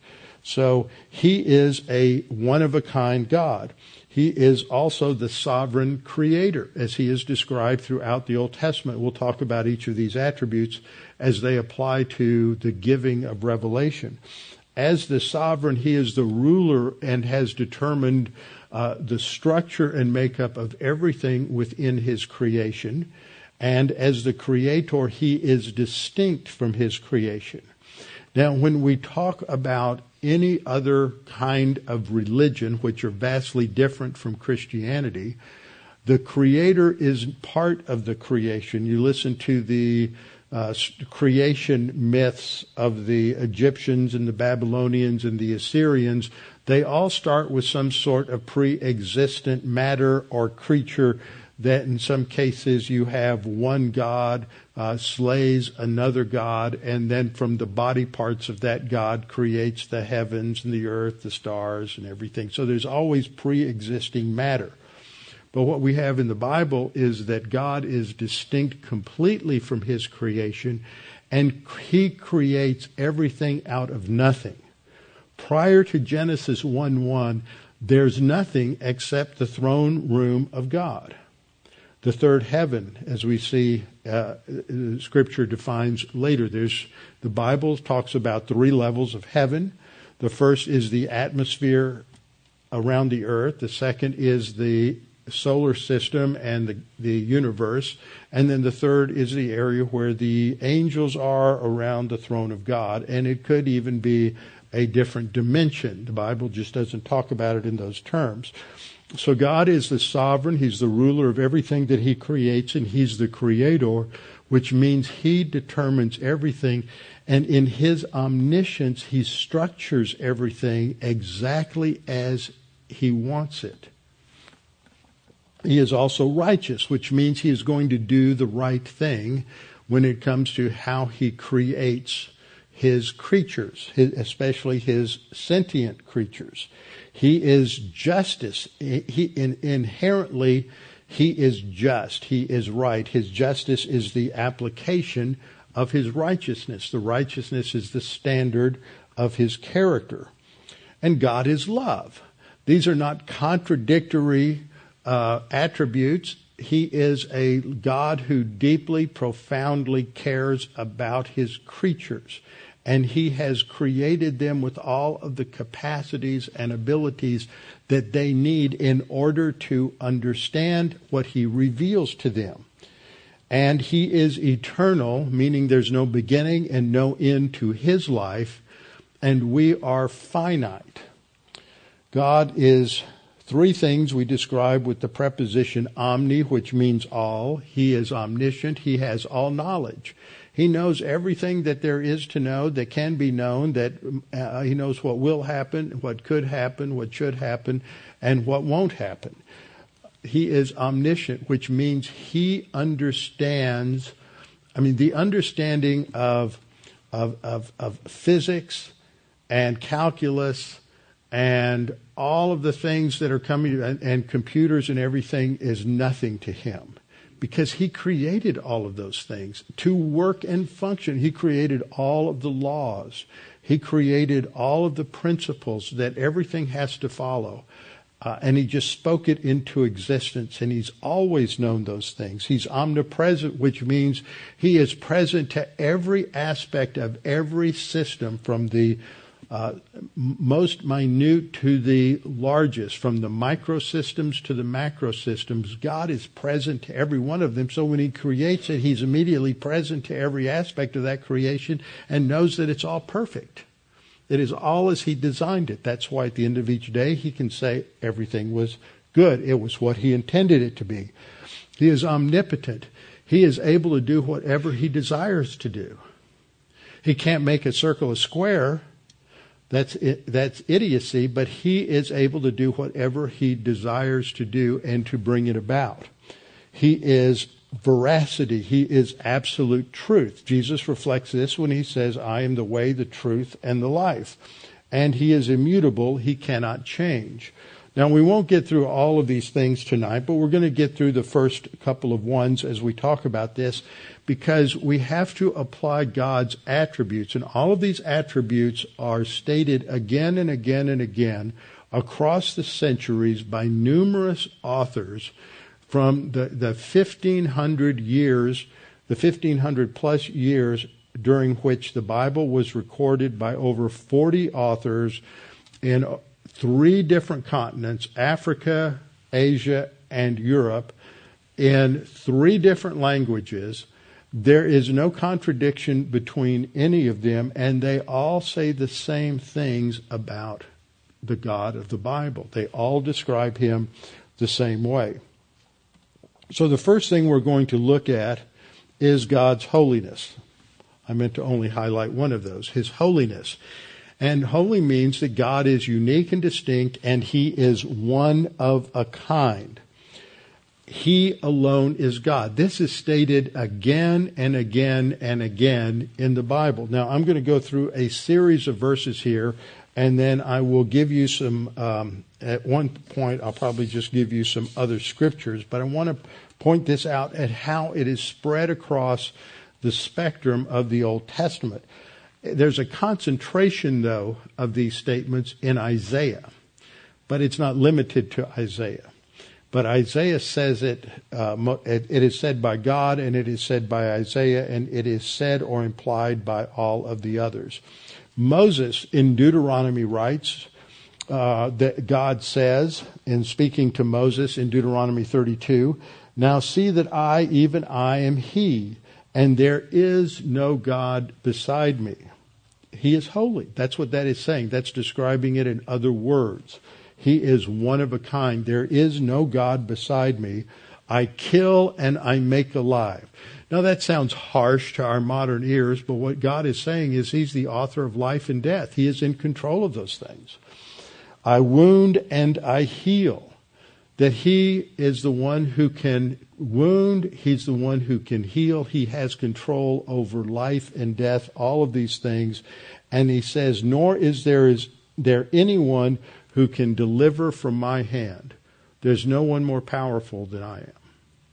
So he is a one-of-a-kind God. He is also the sovereign creator, as he is described throughout the Old Testament. We'll talk about each of these attributes as they apply to the giving of revelation. As the sovereign, he is the ruler and has determined uh, the structure and makeup of everything within his creation. And as the creator, he is distinct from his creation. Now, when we talk about any other kind of religion, which are vastly different from Christianity, the creator is part of the creation. You listen to the uh, creation myths of the Egyptians and the Babylonians and the Assyrians. They all start with some sort of pre-existent matter or creature that in some cases you have one god uh, slays another god, and then from the body parts of that god creates the heavens and the earth, the stars and everything. So there's always pre-existing matter. But what we have in the Bible is that God is distinct completely from his creation, and he creates everything out of nothing. Prior to Genesis one one, there's nothing except the throne room of God. The third heaven, as we see uh, Scripture defines later. There's the Bible talks about three levels of heaven. The first is the atmosphere around the earth. The second is the solar system and the, the universe. And then the third is the area where the angels are around the throne of God. And it could even be a different dimension. The Bible just doesn't talk about it in those terms. So God is the sovereign. He's the ruler of everything that he creates, and he's the creator, which means he determines everything. And in his omniscience, he structures everything exactly as he wants it. He is also righteous, which means he is going to do the right thing when it comes to how he creates his creatures, his, especially his sentient creatures. He is justice. He in, inherently, he is just. He is right. His justice is the application of his righteousness. The righteousness is the standard of his character. And God is love. These are not contradictory uh, attributes. He is a God who deeply, profoundly cares about his creatures. And he has created them with all of the capacities and abilities that they need in order to understand what he reveals to them. And he is eternal, meaning there's no beginning and no end to his life, and we are finite. God is three things we describe with the preposition omni, which means all. He is omniscient. He has all knowledge. He knows everything that there is to know, that can be known, that uh, he knows what will happen, what could happen, what should happen, and what won't happen. He is omniscient, which means he understands, I mean, the understanding of, of, of, of physics and calculus and all of the things that are coming, and, and computers and everything is nothing to him. Because he created all of those things to work and function. He created all of the laws. He created all of the principles that everything has to follow. Uh, and he just spoke it into existence. And he's always known those things. He's omnipresent, which means he is present to every aspect of every system, from the Uh, most minute to the largest, from the microsystems to the macrosystems. God is present to every one of them. So when he creates it, he's immediately present to every aspect of that creation and knows that it's all perfect. It is all as he designed it. That's why at the end of each day, he can say everything was good. It was what he intended it to be. He is omnipotent. He is able to do whatever he desires to do. He can't make a circle a square. That's it, that's idiocy, but he is able to do whatever he desires to do and to bring it about. He is veracity. He is absolute truth. Jesus reflects this when he says, I am the way, the truth, and the life. And he is immutable. He cannot change. Now, we won't get through all of these things tonight, but we're going to get through the first couple of ones as we talk about this, because we have to apply God's attributes. And all of these attributes are stated again and again and again across the centuries by numerous authors from the, the fifteen hundred years, the fifteen hundred plus years during which the Bible was recorded by over forty authors in three different continents, Africa, Asia, and Europe, in three different languages. There is no contradiction between any of them, and they all say the same things about the God of the Bible. They all describe him the same way. So the first thing we're going to look at is God's holiness. I meant to only highlight one of those, his holiness. And holy means that God is unique and distinct, and he is one of a kind. He alone is God. This is stated again and again and again in the Bible. Now, I'm going to go through a series of verses here, and then I will give you some, um, at one point, I'll probably just give you some other scriptures, but I want to point this out at how it is spread across the spectrum of the Old Testament. There's a concentration, though, of these statements in Isaiah, but it's not limited to Isaiah. But Isaiah says it, uh, it, it is said by God, and it is said by Isaiah, and it is said or implied by all of the others. Moses in Deuteronomy writes uh, that God says, in speaking to Moses in Deuteronomy thirty-two, "Now see that I, even I, am he, and there is no God beside me." He is holy. That's what that is saying. That's describing it in other words. He is one of a kind. There is no God beside me. I kill and I make alive. Now that sounds harsh to our modern ears, but what God is saying is he's the author of life and death. He is in control of those things. I wound and I heal. That he is the one who can wound, he's the one who can heal, he has control over life and death, all of these things. And he says, nor is there is there anyone who can deliver from my hand. There's no one more powerful than I am.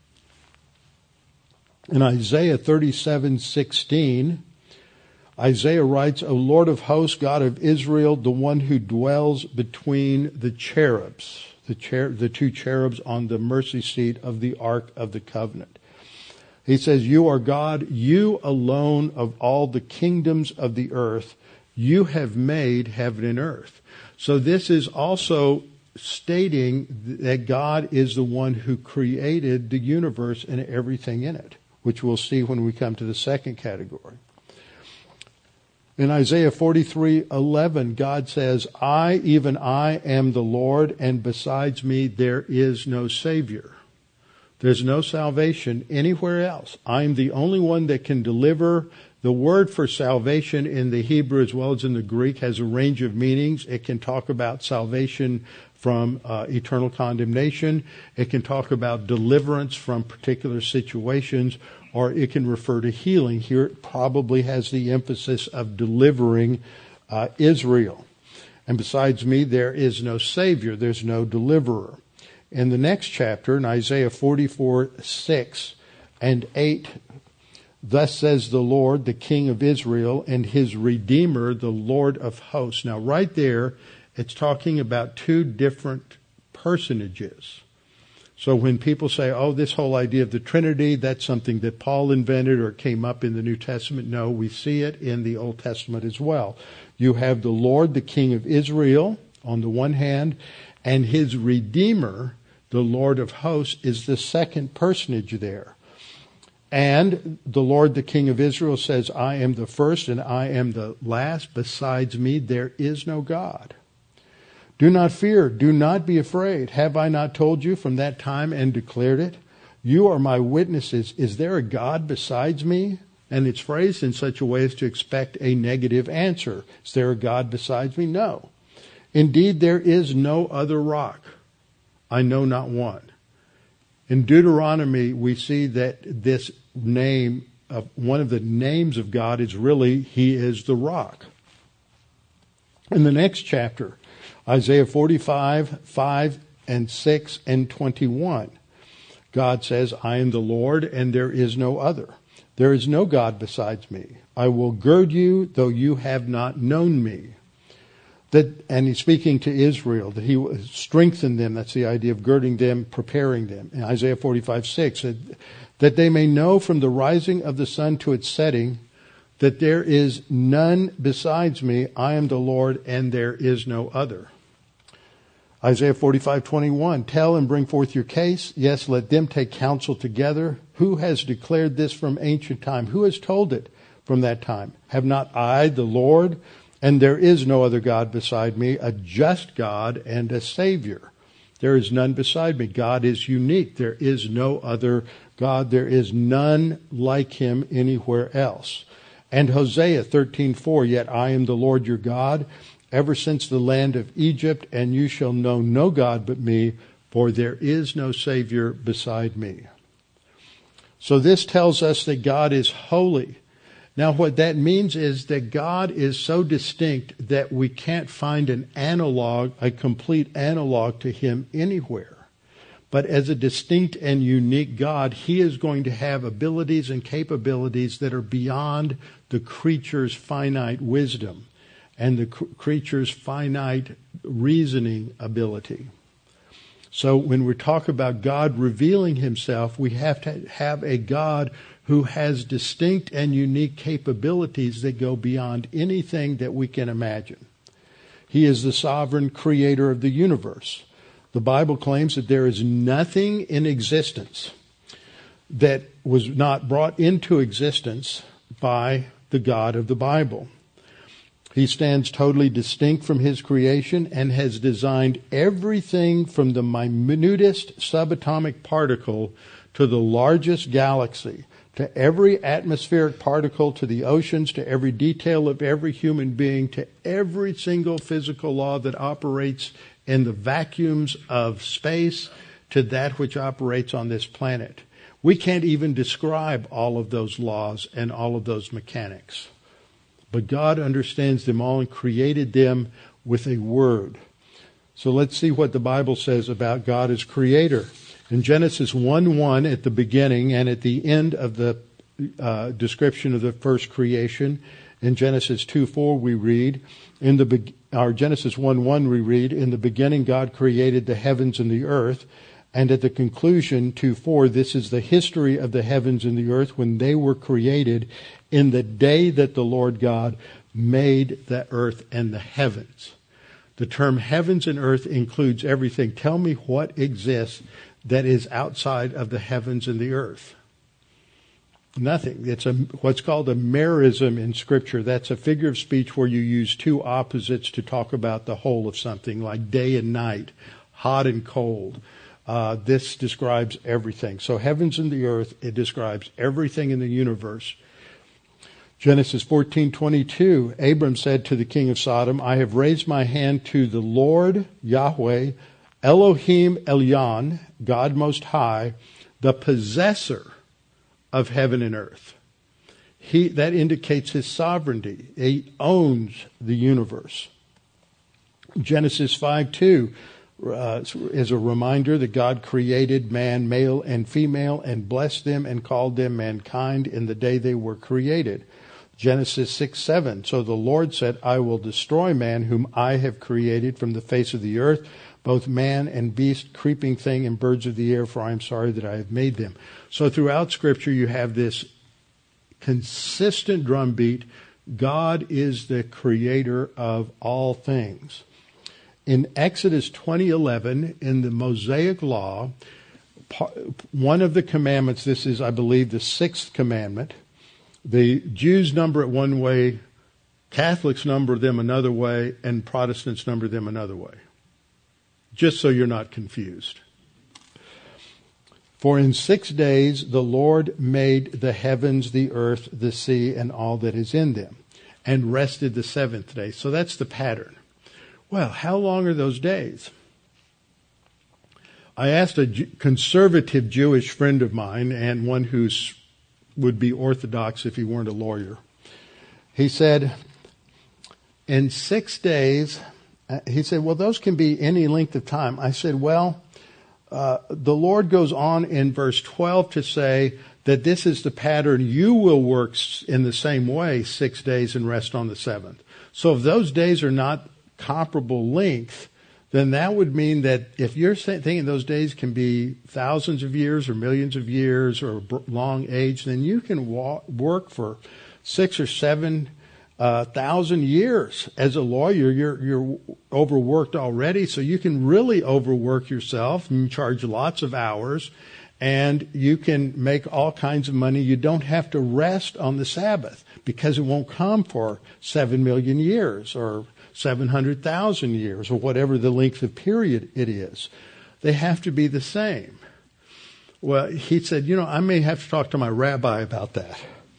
In Isaiah thirty-seven sixteen, Isaiah writes, "O Lord of hosts, God of Israel, the one who dwells between the cherubs." The, cher- the two cherubs on the mercy seat of the Ark of the Covenant. He says, "You are God, you alone of all the kingdoms of the earth. You have made heaven and earth." So this is also stating that God is the one who created the universe and everything in it, which we'll see when we come to the second category. In Isaiah forty-three eleven, God says, "I, even I, am the Lord, and besides me there is no Savior." There's no salvation anywhere else. I'm the only one that can deliver. The word for salvation in the Hebrew as well as in the Greek has a range of meanings. It can talk about salvation from uh, eternal condemnation. It can talk about deliverance from particular situations, or it can refer to healing. Here it probably has the emphasis of delivering uh, Israel. And besides me, there is no Savior. There's no deliverer. In the next chapter, in Isaiah forty-four six and eight, "Thus says the Lord, the King of Israel, and his Redeemer, the Lord of hosts." Now, right there, it's talking about two different personages. So when people say, oh, this whole idea of the Trinity, that's something that Paul invented or came up in the New Testament. No, we see it in the Old Testament as well. You have the Lord, the King of Israel, on the one hand, and his Redeemer, the Lord of hosts, is the second personage there. And the Lord, the King of Israel, says, "I am the first and I am the last. Besides me, there is no God. Do not fear. Do not be afraid. Have I not told you from that time and declared it? You are my witnesses. Is there a God besides me?" And it's phrased in such a way as to expect a negative answer. Is there a God besides me? No. Indeed, there is no other rock. I know not one. In Deuteronomy, we see that this name, of one of the names of God is really, he is the rock. In the next chapter, Isaiah forty-five, five and six and twenty-one. God says, I am the Lord, and there is no other. There is no God besides me. I will gird you, though you have not known me. That, and he's speaking to Israel, that he will strengthen them. That's the idea of girding them, preparing them. In Isaiah forty-five, six, that, that they may know from the rising of the sun to its setting that there is none besides me. I am the Lord, and there is no other. Isaiah forty-five, twenty-one, tell and bring forth your case. Yes, let them take counsel together. Who has declared this from ancient time? Who has told it from that time? Have not I, the Lord, and there is no other God beside me, a just God and a Savior. There is none beside me. God is unique. There is no other God. There is none like him anywhere else. And Hosea thirteen, four, yet I am the Lord your God, ever since the land of Egypt, and you shall know no God but me, for there is no Savior beside me. So this tells us that God is holy. Now what that means is that God is so distinct that we can't find an analog, a complete analog to him anywhere. But as a distinct and unique God, he is going to have abilities and capabilities that are beyond the creature's finite wisdom and the creature's finite reasoning ability. So when we talk about God revealing himself, we have to have a God who has distinct and unique capabilities that go beyond anything that we can imagine. He is the sovereign creator of the universe. The Bible claims that there is nothing in existence that was not brought into existence by the God of the Bible. He stands totally distinct from his creation and has designed everything from the minutest subatomic particle to the largest galaxy, to every atmospheric particle, to the oceans, to every detail of every human being, to every single physical law that operates in the vacuums of space, to that which operates on this planet. We can't even describe all of those laws and all of those mechanics. But God understands them all and created them with a word. So let's see what the Bible says about God as creator. In Genesis one one, at the beginning and at the end of the uh, description of the first creation, in Genesis two four we read, in the be- our Genesis one one we read, in the beginning God created the heavens and the earth. And at the conclusion, two four, this is the history of the heavens and the earth when they were created in the day that the Lord God made the earth and the heavens. The term heavens and earth includes everything. Tell me what exists that is outside of the heavens and the earth. Nothing. It's a what's called a merism in Scripture. That's a figure of speech where you use two opposites to talk about the whole of something, like day and night, hot and cold. Uh, this describes everything. So heavens and the earth, it describes everything in the universe. Genesis fourteen twenty-two, Abram said to the king of Sodom, I have raised my hand to the Lord Yahweh, Elohim Elyon, God Most High, the possessor of heaven and earth. He, that indicates his sovereignty. He owns the universe. Genesis five two uh, is a reminder that God created man, male and female, and blessed them and called them mankind in the day they were created. Genesis six seven, so the Lord said, I will destroy man whom I have created from the face of the earth, both man and beast, creeping thing, and birds of the air, for I am sorry that I have made them. So throughout Scripture you have this consistent drumbeat. God is the creator of all things. In Exodus twenty eleven, in the Mosaic Law, one of the commandments, this is, I believe, the sixth commandment. The Jews number it one way, Catholics number them another way, and Protestants number them another way. Just so you're not confused. For in six days the Lord made the heavens, the earth, the sea, and all that is in them, and rested the seventh day. So that's the pattern. Well, how long are those days? I asked a conservative Jewish friend of mine, and one who's would be orthodox if he weren't a lawyer. He said, in six days, he said, well, those can be any length of time. I said, well, uh, the Lord goes on in verse twelve to say that this is the pattern. You will work in the same way six days and rest on the seventh. So if those days are not comparable length, then that would mean that if you're thinking those days can be thousands of years or millions of years or long age, then you can walk, work for six or seven uh, thousand years. As a lawyer, you're you're overworked already, so you can really overwork yourself and charge lots of hours, and you can make all kinds of money. You don't have to rest on the Sabbath because it won't come for seven million years or seven hundred thousand years or whatever the length of period it is. They have to be the same. Well, he said, you know, I may have to talk to my rabbi about that.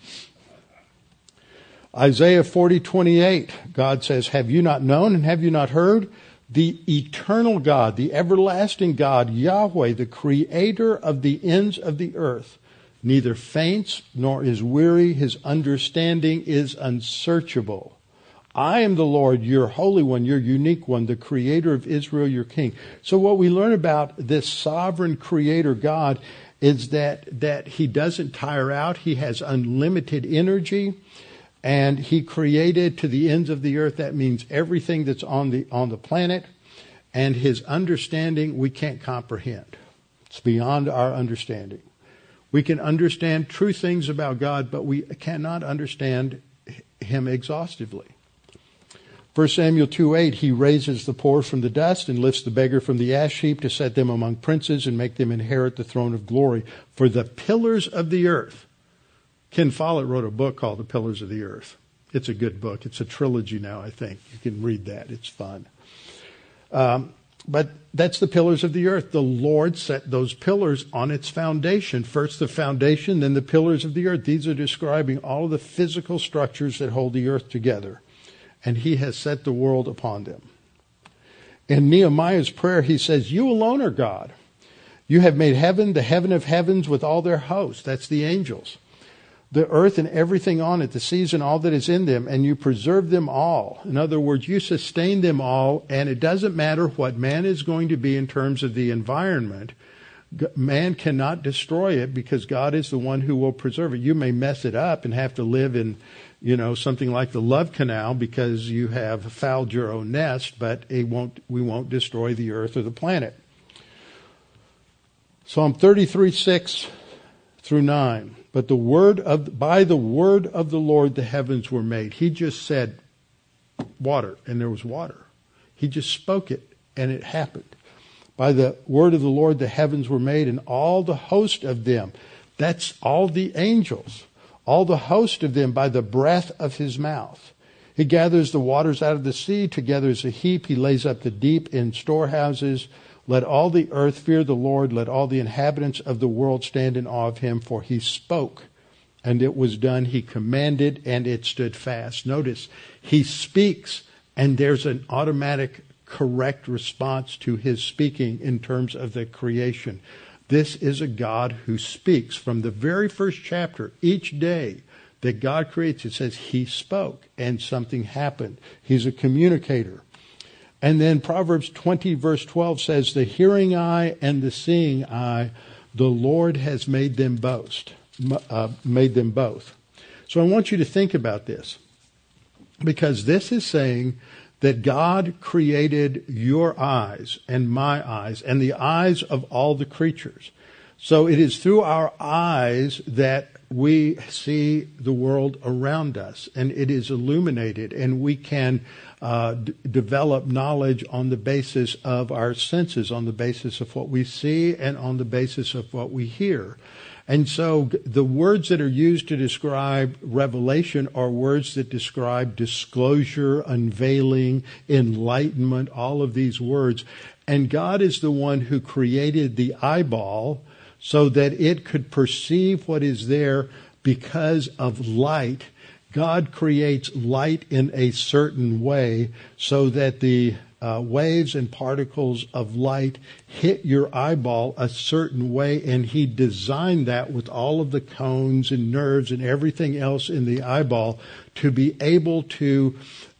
Isaiah forty twenty-eight, God says, have you not known and have you not heard? The eternal God, the everlasting God, Yahweh, the creator of the ends of the earth, neither faints nor is weary. His understanding is unsearchable. I am the Lord, your Holy One, your unique one, the creator of Israel, your king. So what we learn about this sovereign creator God is that, that he doesn't tire out. He has unlimited energy, and he created to the ends of the earth. That means everything that's on the, on the planet, and his understanding we can't comprehend. It's beyond our understanding. We can understand true things about God, but we cannot understand him exhaustively. First Samuel two eight, he raises the poor from the dust and lifts the beggar from the ash heap to set them among princes and make them inherit the throne of glory. For the pillars of the earth. Ken Follett wrote a book called The Pillars of the Earth. It's a good book. It's a trilogy now, I think. You can read that. It's fun. Um, but that's the pillars of the earth. The Lord set those pillars on its foundation. First the foundation, then the pillars of the earth. These are describing all of the physical structures that hold the earth together. And he has set the world upon them. In Nehemiah's prayer, he says, you alone are God. You have made heaven, the heaven of heavens with all their hosts. That's the angels. The earth and everything on it, the seas and all that is in them, and you preserve them all. In other words, you sustain them all, and it doesn't matter what man is going to be in terms of the environment. Man cannot destroy it because God is the one who will preserve it. You may mess it up and have to live in, you know, something like the Love Canal because you have fouled your own nest, but it won't, we won't destroy the earth or the planet. Psalm thirty-three, six through nine. But the word of, by the word of the Lord, the heavens were made. He just said water, and there was water. He just spoke it, and it happened. By the word of the Lord, the heavens were made, and all the host of them. That's all the angels. All the host of them by the breath of his mouth. He gathers the waters out of the sea together as a heap. He lays up the deep in storehouses. Let all the earth fear the Lord. Let all the inhabitants of the world stand in awe of him. For he spoke, and it was done. He commanded, and it stood fast. Notice, he speaks, and there's an automatic correct response to his speaking in terms of the creation. This is a God who speaks. From the very first chapter, each day that God creates, it says he spoke, and something happened. He's a communicator. And then Proverbs twenty verse twelve says, the hearing eye and the seeing eye, the Lord has made them boast, uh, made them both. So I want you to think about this, because this is saying that God created your eyes and my eyes and the eyes of all the creatures. So it is through our eyes that we see the world around us, and it is illuminated, and we can uh, d- develop knowledge on the basis of our senses, on the basis of what we see and on the basis of what we hear. And so the words that are used to describe revelation are words that describe disclosure, unveiling, enlightenment, all of these words. And God is the one who created the eyeball so that it could perceive what is there because of light. God creates light in a certain way so that the Uh, waves and particles of light hit your eyeball a certain way, and he designed that with all of the cones and nerves and everything else in the eyeball to be able to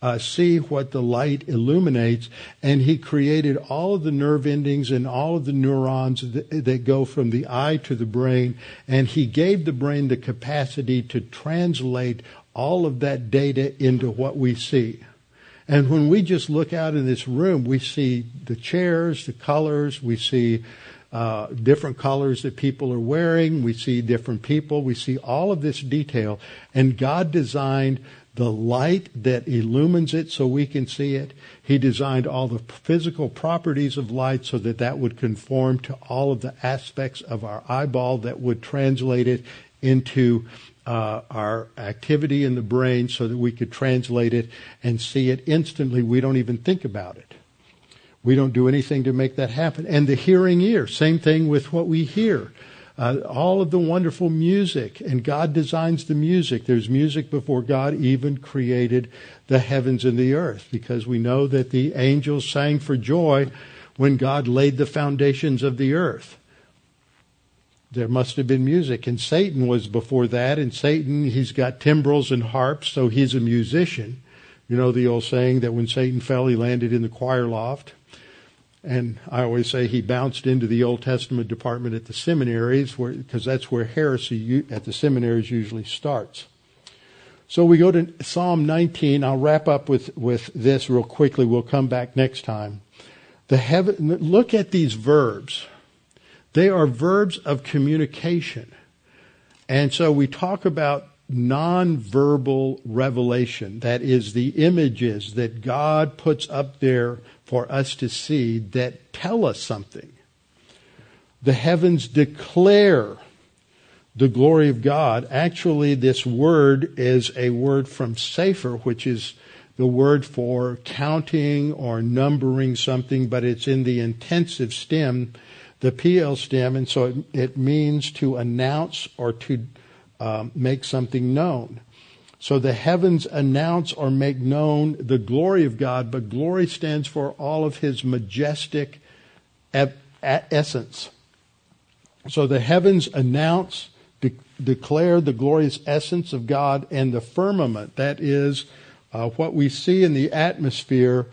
uh, see what the light illuminates. And he created all of the nerve endings and all of the neurons that, that go from the eye to the brain. And he gave the brain the capacity to translate all of that data into what we see. And when we just look out in this room, we see the chairs, the colors, we see uh, different colors that people are wearing, we see different people, we see all of this detail. And God designed the light that illumines it so we can see it. He designed all the physical properties of light so that that would conform to all of the aspects of our eyeball that would translate it into Uh, our activity in the brain so that we could translate it and see it instantly. We don't even think about it. We don't do anything to make that happen. And the hearing ear, same thing with what we hear. Uh, all of the wonderful music, and God designs the music. There's music before God even created the heavens and the earth, because we know that the angels sang for joy when God laid the foundations of the earth. There must have been music. And Satan was before that. And Satan, he's got timbrels and harps, so he's a musician. You know the old saying that when Satan fell, he landed in the choir loft. And I always say he bounced into the Old Testament department at the seminaries, where, because that's where heresy at the seminaries usually starts. So we go to Psalm nineteen. I'll wrap up with, with this real quickly. We'll come back next time. The heaven, look at these verbs. They are verbs of communication. And so we talk about nonverbal revelation. That is the images that God puts up there for us to see that tell us something. The heavens declare the glory of God. Actually, this word is a word from Sefer, which is the word for counting or numbering something, but it's in the intensive stem, the P L stem, and so it, it means to announce or to um, make something known. So the heavens announce or make known the glory of God, but glory stands for all of his majestic e- essence. So the heavens announce, de- declare the glorious essence of God, and the firmament, that is uh, what we see in the atmosphere,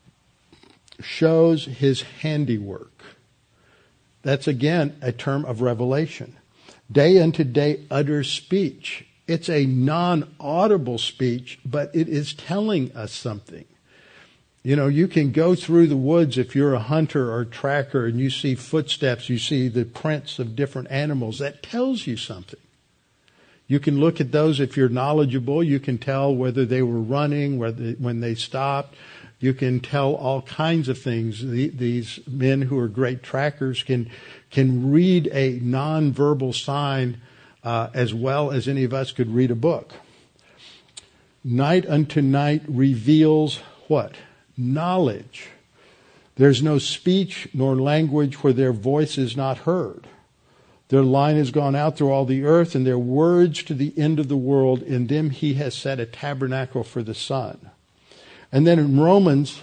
shows his handiwork. That's, again, a term of revelation. Day unto day utters speech. It's a non-audible speech, but it is telling us something. You know, you can go through the woods if you're a hunter or a tracker and you see footsteps, you see the prints of different animals. That tells you something. You can look at those if you're knowledgeable. You can tell whether they were running, whether when they stopped. You can tell all kinds of things. The, these men who are great trackers can can read a nonverbal sign uh, as well as any of us could read a book. Night unto night reveals what? Knowledge. There's no speech nor language where their voice is not heard. Their line has gone out through all the earth, and their words to the end of the world. In them he has set a tabernacle for the sun. And then in Romans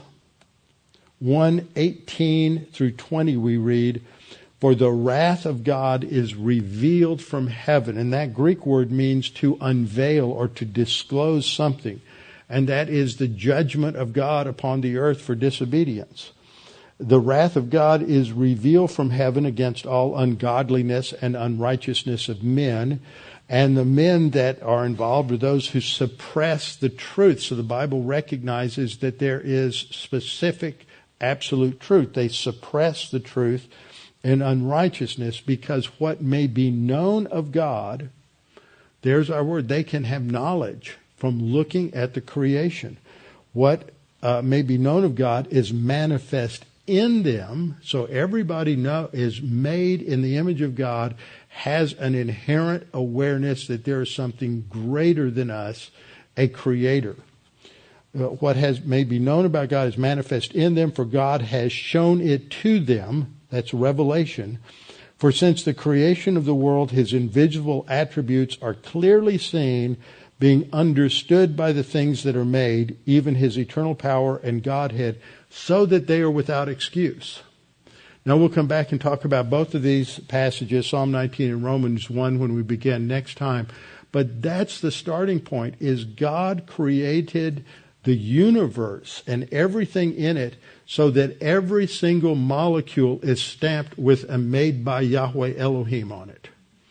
one, eighteen through twenty we read, for the wrath of God is revealed from heaven. And that Greek word means to unveil or to disclose something. And that is the judgment of God upon the earth for disobedience. The wrath of God is revealed from heaven against all ungodliness and unrighteousness of men. And the men that are involved are those who suppress the truth. So the Bible recognizes that there is specific, absolute truth. They suppress the truth in unrighteousness, because what may be known of God, there's our word, they can have knowledge from looking at the creation. What uh, may be known of God is manifest in them. So everybody know, is made in the image of God, has an inherent awareness that there is something greater than us, a creator. Uh, what has may be known about God is manifest in them, for God has shown it to them. That's revelation. For since the creation of the world, his invisible attributes are clearly seen, being understood by the things that are made, even his eternal power and Godhead, so that they are without excuse. Now we'll come back and talk about both of these passages, Psalm nineteen and Romans one, when we begin next time. But that's the starting point, is God created the universe and everything in it so that every single molecule is stamped with a made by Yahweh Elohim on it.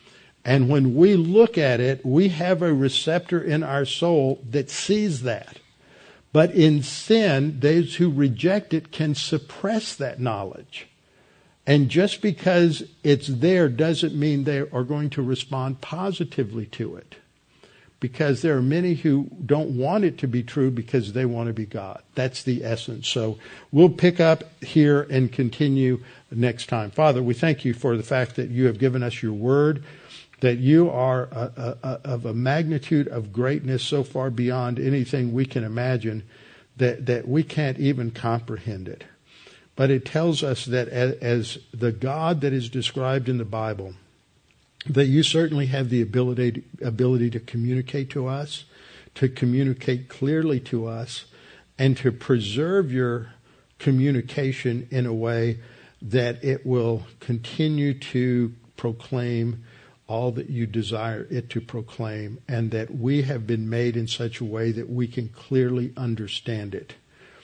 And when we look at it, we have a receptor in our soul that sees that. But in sin, those who reject it can suppress that knowledge. And just because it's there doesn't mean they are going to respond positively to it. Because there are many who don't want it to be true because they want to be God. That's the essence. So we'll pick up here and continue next time. Father, we thank you for the fact that you have given us your word, that you are a, a, a, of a magnitude of greatness so far beyond anything we can imagine that, that we can't even comprehend it. But it tells us that as, as the God that is described in the Bible, that you certainly have the ability ability to communicate to us, to communicate clearly to us, and to preserve your communication in a way that it will continue to proclaim all that you desire it to proclaim, and that we have been made in such a way that we can clearly understand it.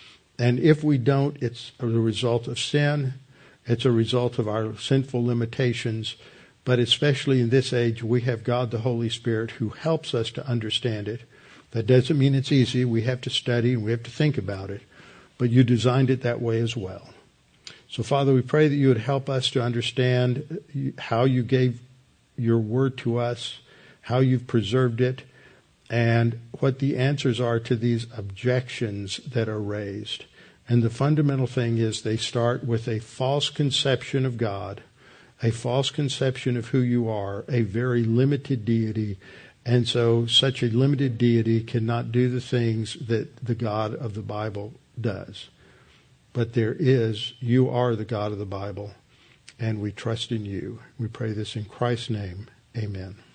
And if we don't, it's a result of sin. It's a result of our sinful limitations. But especially in this age, we have God the Holy Spirit who helps us to understand it. That doesn't mean it's easy. We have to study and we have to think about it. But you designed it that way as well. So, Father, we pray that you would help us to understand how you gave your word to us, how you've preserved it, and what the answers are to these objections that are raised. And the fundamental thing is they start with a false conception of God, a false conception of who you are, a very limited deity. And so such a limited deity cannot do the things that the God of the Bible does. But there is, you are the God of the Bible, and we trust in you. We pray this in Christ's name. Amen.